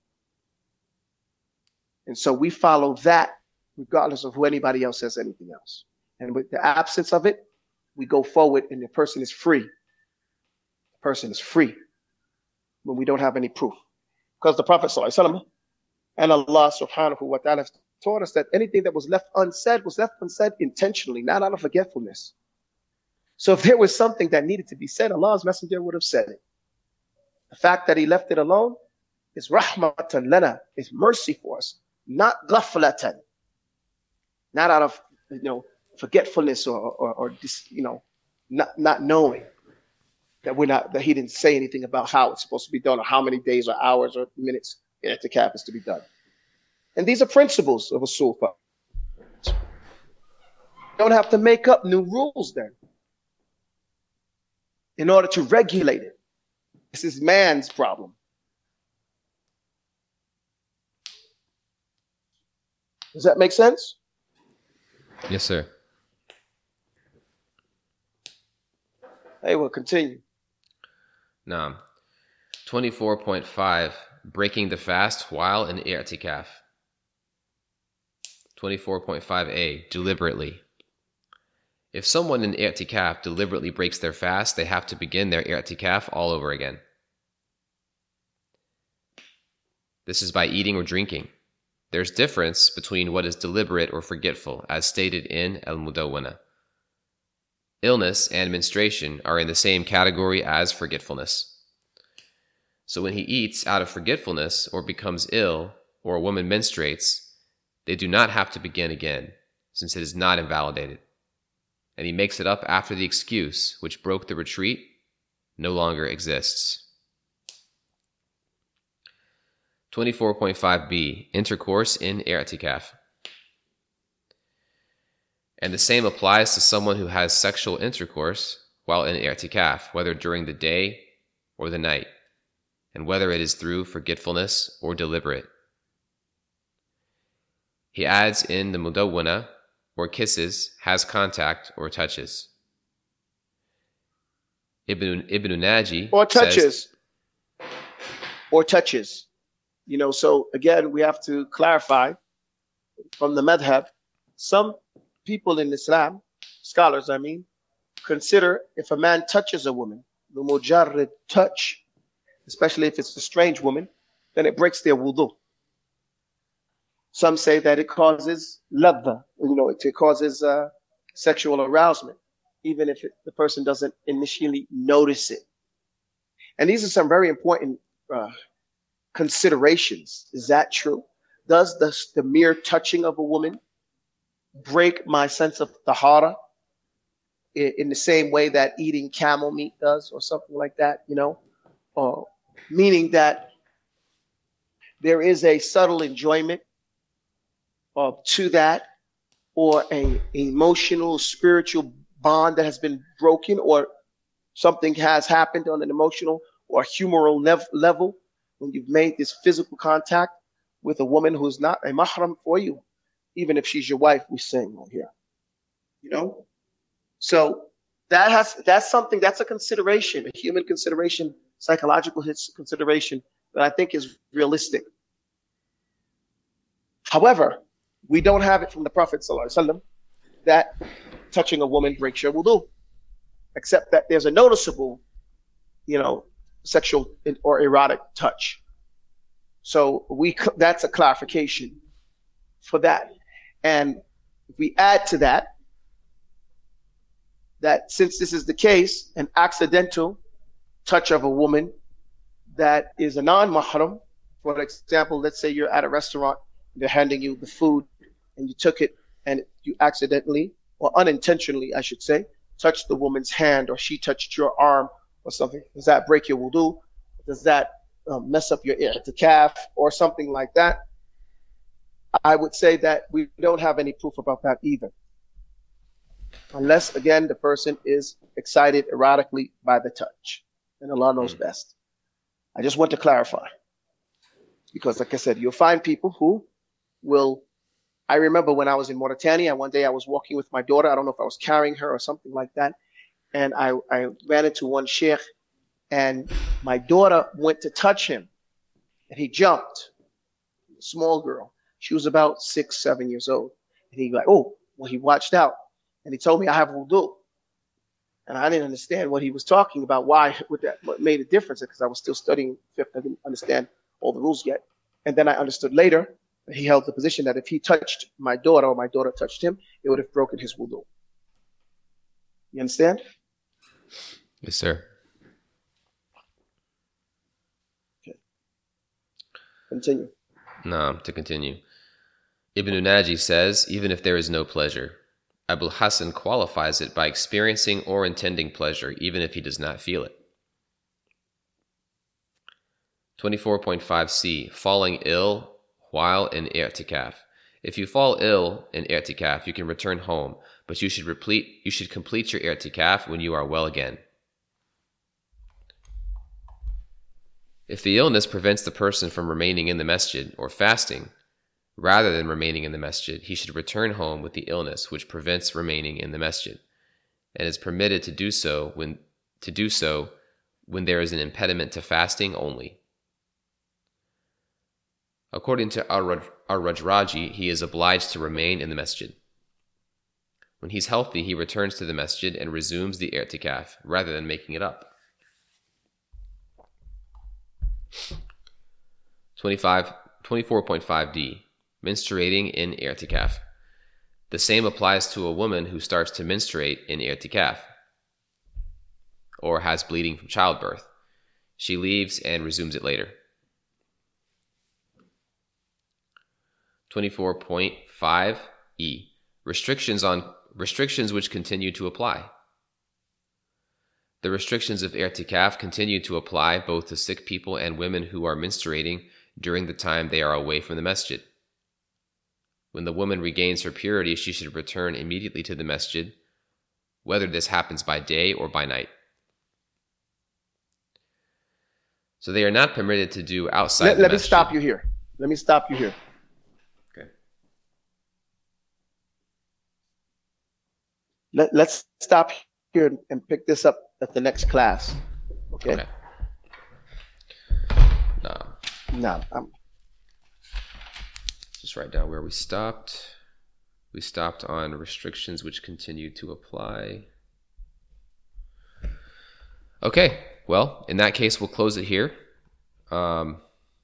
Speaker 3: And so we follow that regardless of who anybody else says anything else. And with the absence of it, we go forward and the person is free. The person is free when we don't have any proof. Because the Prophet ﷺ and Allah subhanahu wa ta'ala taught us that anything that was left unsaid intentionally, not out of forgetfulness. So if there was something that needed to be said, Allah's messenger would have said it. The fact that he left it alone is rahmatan lana, is mercy for us, not ghaflatan, not out of forgetfulness or not knowing that he didn't say anything about how it's supposed to be done or how many days or hours or minutes i'tikaf is to be done. And these are principles of a sufa. You don't have to make up new rules then in order to regulate it. This is man's problem. Does that make sense?
Speaker 2: Yes, sir.
Speaker 3: Hey, we'll continue.
Speaker 2: Naam. 24.5, breaking the fast while in i'tikaf. 24.5a, deliberately. If someone in i'tikaf deliberately breaks their fast, they have to begin their i'tikaf all over again. This is by eating or drinking. There's difference between what is deliberate or forgetful, as stated in Al-Mudawwana. Illness and menstruation are in the same category as forgetfulness. So when he eats out of forgetfulness or becomes ill or a woman menstruates, they do not have to begin again, since it is not invalidated. And he makes it up after the excuse, which broke the retreat, no longer exists. 24.5b, intercourse in i'tikaf. And the same applies to someone who has sexual intercourse while in i'tikaf, whether during the day or the night, and whether it is through forgetfulness or deliberate. He adds in the Mudawwana, or kisses, has contact or touches. Ibn Naji
Speaker 3: or touches.
Speaker 2: Says,
Speaker 3: or touches. So again, we have to clarify from the madhab, some people in Islam scholars, I mean, consider if a man touches a woman, the mujarrid touch, especially if it's a strange woman, then it breaks their wudu. Some say that it causes ladha, it causes sexual arousement, even if the person doesn't initially notice it. And these are some very important considerations. Is that true? Does the mere touching of a woman break my sense of tahara in the same way that eating camel meat does, or something like that, meaning that there is a subtle enjoyment to that, or an emotional, spiritual bond that has been broken, or something has happened on an emotional or humoral level when you've made this physical contact with a woman who's not a mahram for you, even if she's your wife, we're saying on here. So that's something, that's a consideration, a human consideration, psychological consideration that I think is realistic. However, we don't have it from the Prophet ﷺ that touching a woman breaks your wudu, except that there's a noticeable, sexual or erotic touch. So that's a clarification for that. And if we add to that since this is the case, an accidental touch of a woman that is a non-mahram, for example, let's say you're at a restaurant, they're handing you the food, and you took it, and you accidentally, or unintentionally, I should say, touched the woman's hand, or she touched your arm or something. Does that break your wudu? Does that mess up your i'tikaf or something like that? I would say that we don't have any proof about that either. Unless, again, the person is excited erotically by the touch. And Allah knows best. I just want to clarify. Because like I said, you'll find people who will... I remember when I was in Mauritania, one day I was walking with my daughter. I don't know if I was carrying her or something like that. And I ran into one sheikh, and my daughter went to touch him, and he jumped. Small girl. She was about 6, 7 years old. And he he watched out. And he told me I have wudu. And I didn't understand what he was talking about, what made a difference, because I was still studying fiqh. I didn't understand all the rules yet. And then I understood later that he held the position that if he touched my daughter or my daughter touched him, it would have broken his wudu. You understand?
Speaker 2: Yes, sir.
Speaker 3: Okay. Continue.
Speaker 2: No, to continue. Ibn Naji says, even if there is no pleasure, Abul Hassan qualifies it by experiencing or intending pleasure, even if he does not feel it. 24.5c, falling ill while in i'tikaf. If you fall ill in i'tikaf, you can return home, but you should complete your i'tikaf when you are well again. If the illness prevents the person from remaining in the masjid or fasting, rather than remaining in the masjid, he should return home with the illness which prevents remaining in the masjid, and is permitted to do so when there is an impediment to fasting only. According to Ar-Rajraji, he is obliged to remain in the masjid. When he's healthy, he returns to the masjid and resumes the i'tikaf, rather than making it up. 24.5d, menstruating in i'tikaf. The same applies to a woman who starts to menstruate in i'tikaf, or has bleeding from childbirth. She leaves and resumes it later. 24.5e, restrictions which continue to apply. The restrictions of i'tikaf continue to apply both to sick people and women who are menstruating during the time they are away from the masjid. When the woman regains her purity, she should return immediately to the masjid, whether this happens by day or by night. So they are not permitted to do outside the masjid.
Speaker 3: Let me stop you here.
Speaker 2: Okay.
Speaker 3: Let's stop here and pick this up at the next class. Okay.
Speaker 2: No.
Speaker 3: No.
Speaker 2: Just write down where we stopped. We stopped on restrictions which continue to apply. Okay, well, in that case, we'll close it here. Naam.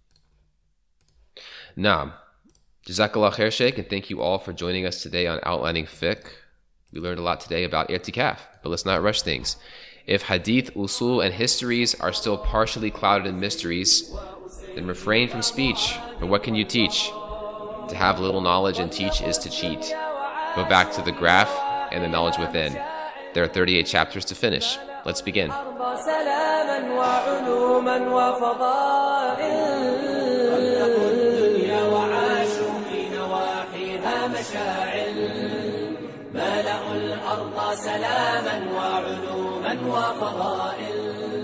Speaker 2: Jazakallah khair, Sheikh, and thank you all for joining us today on Outlining Fiqh. We learned a lot today about i'tikaf, but let's not rush things. If hadith, usul, and histories are still partially clouded in mysteries, then refrain from speech. But what can you teach? To have little knowledge and teach is to cheat. Go back to the graph and the knowledge within. There are 38 chapters to finish. Let's begin.
Speaker 6: ملأوا الأرض سلاما وعلوما وفضائل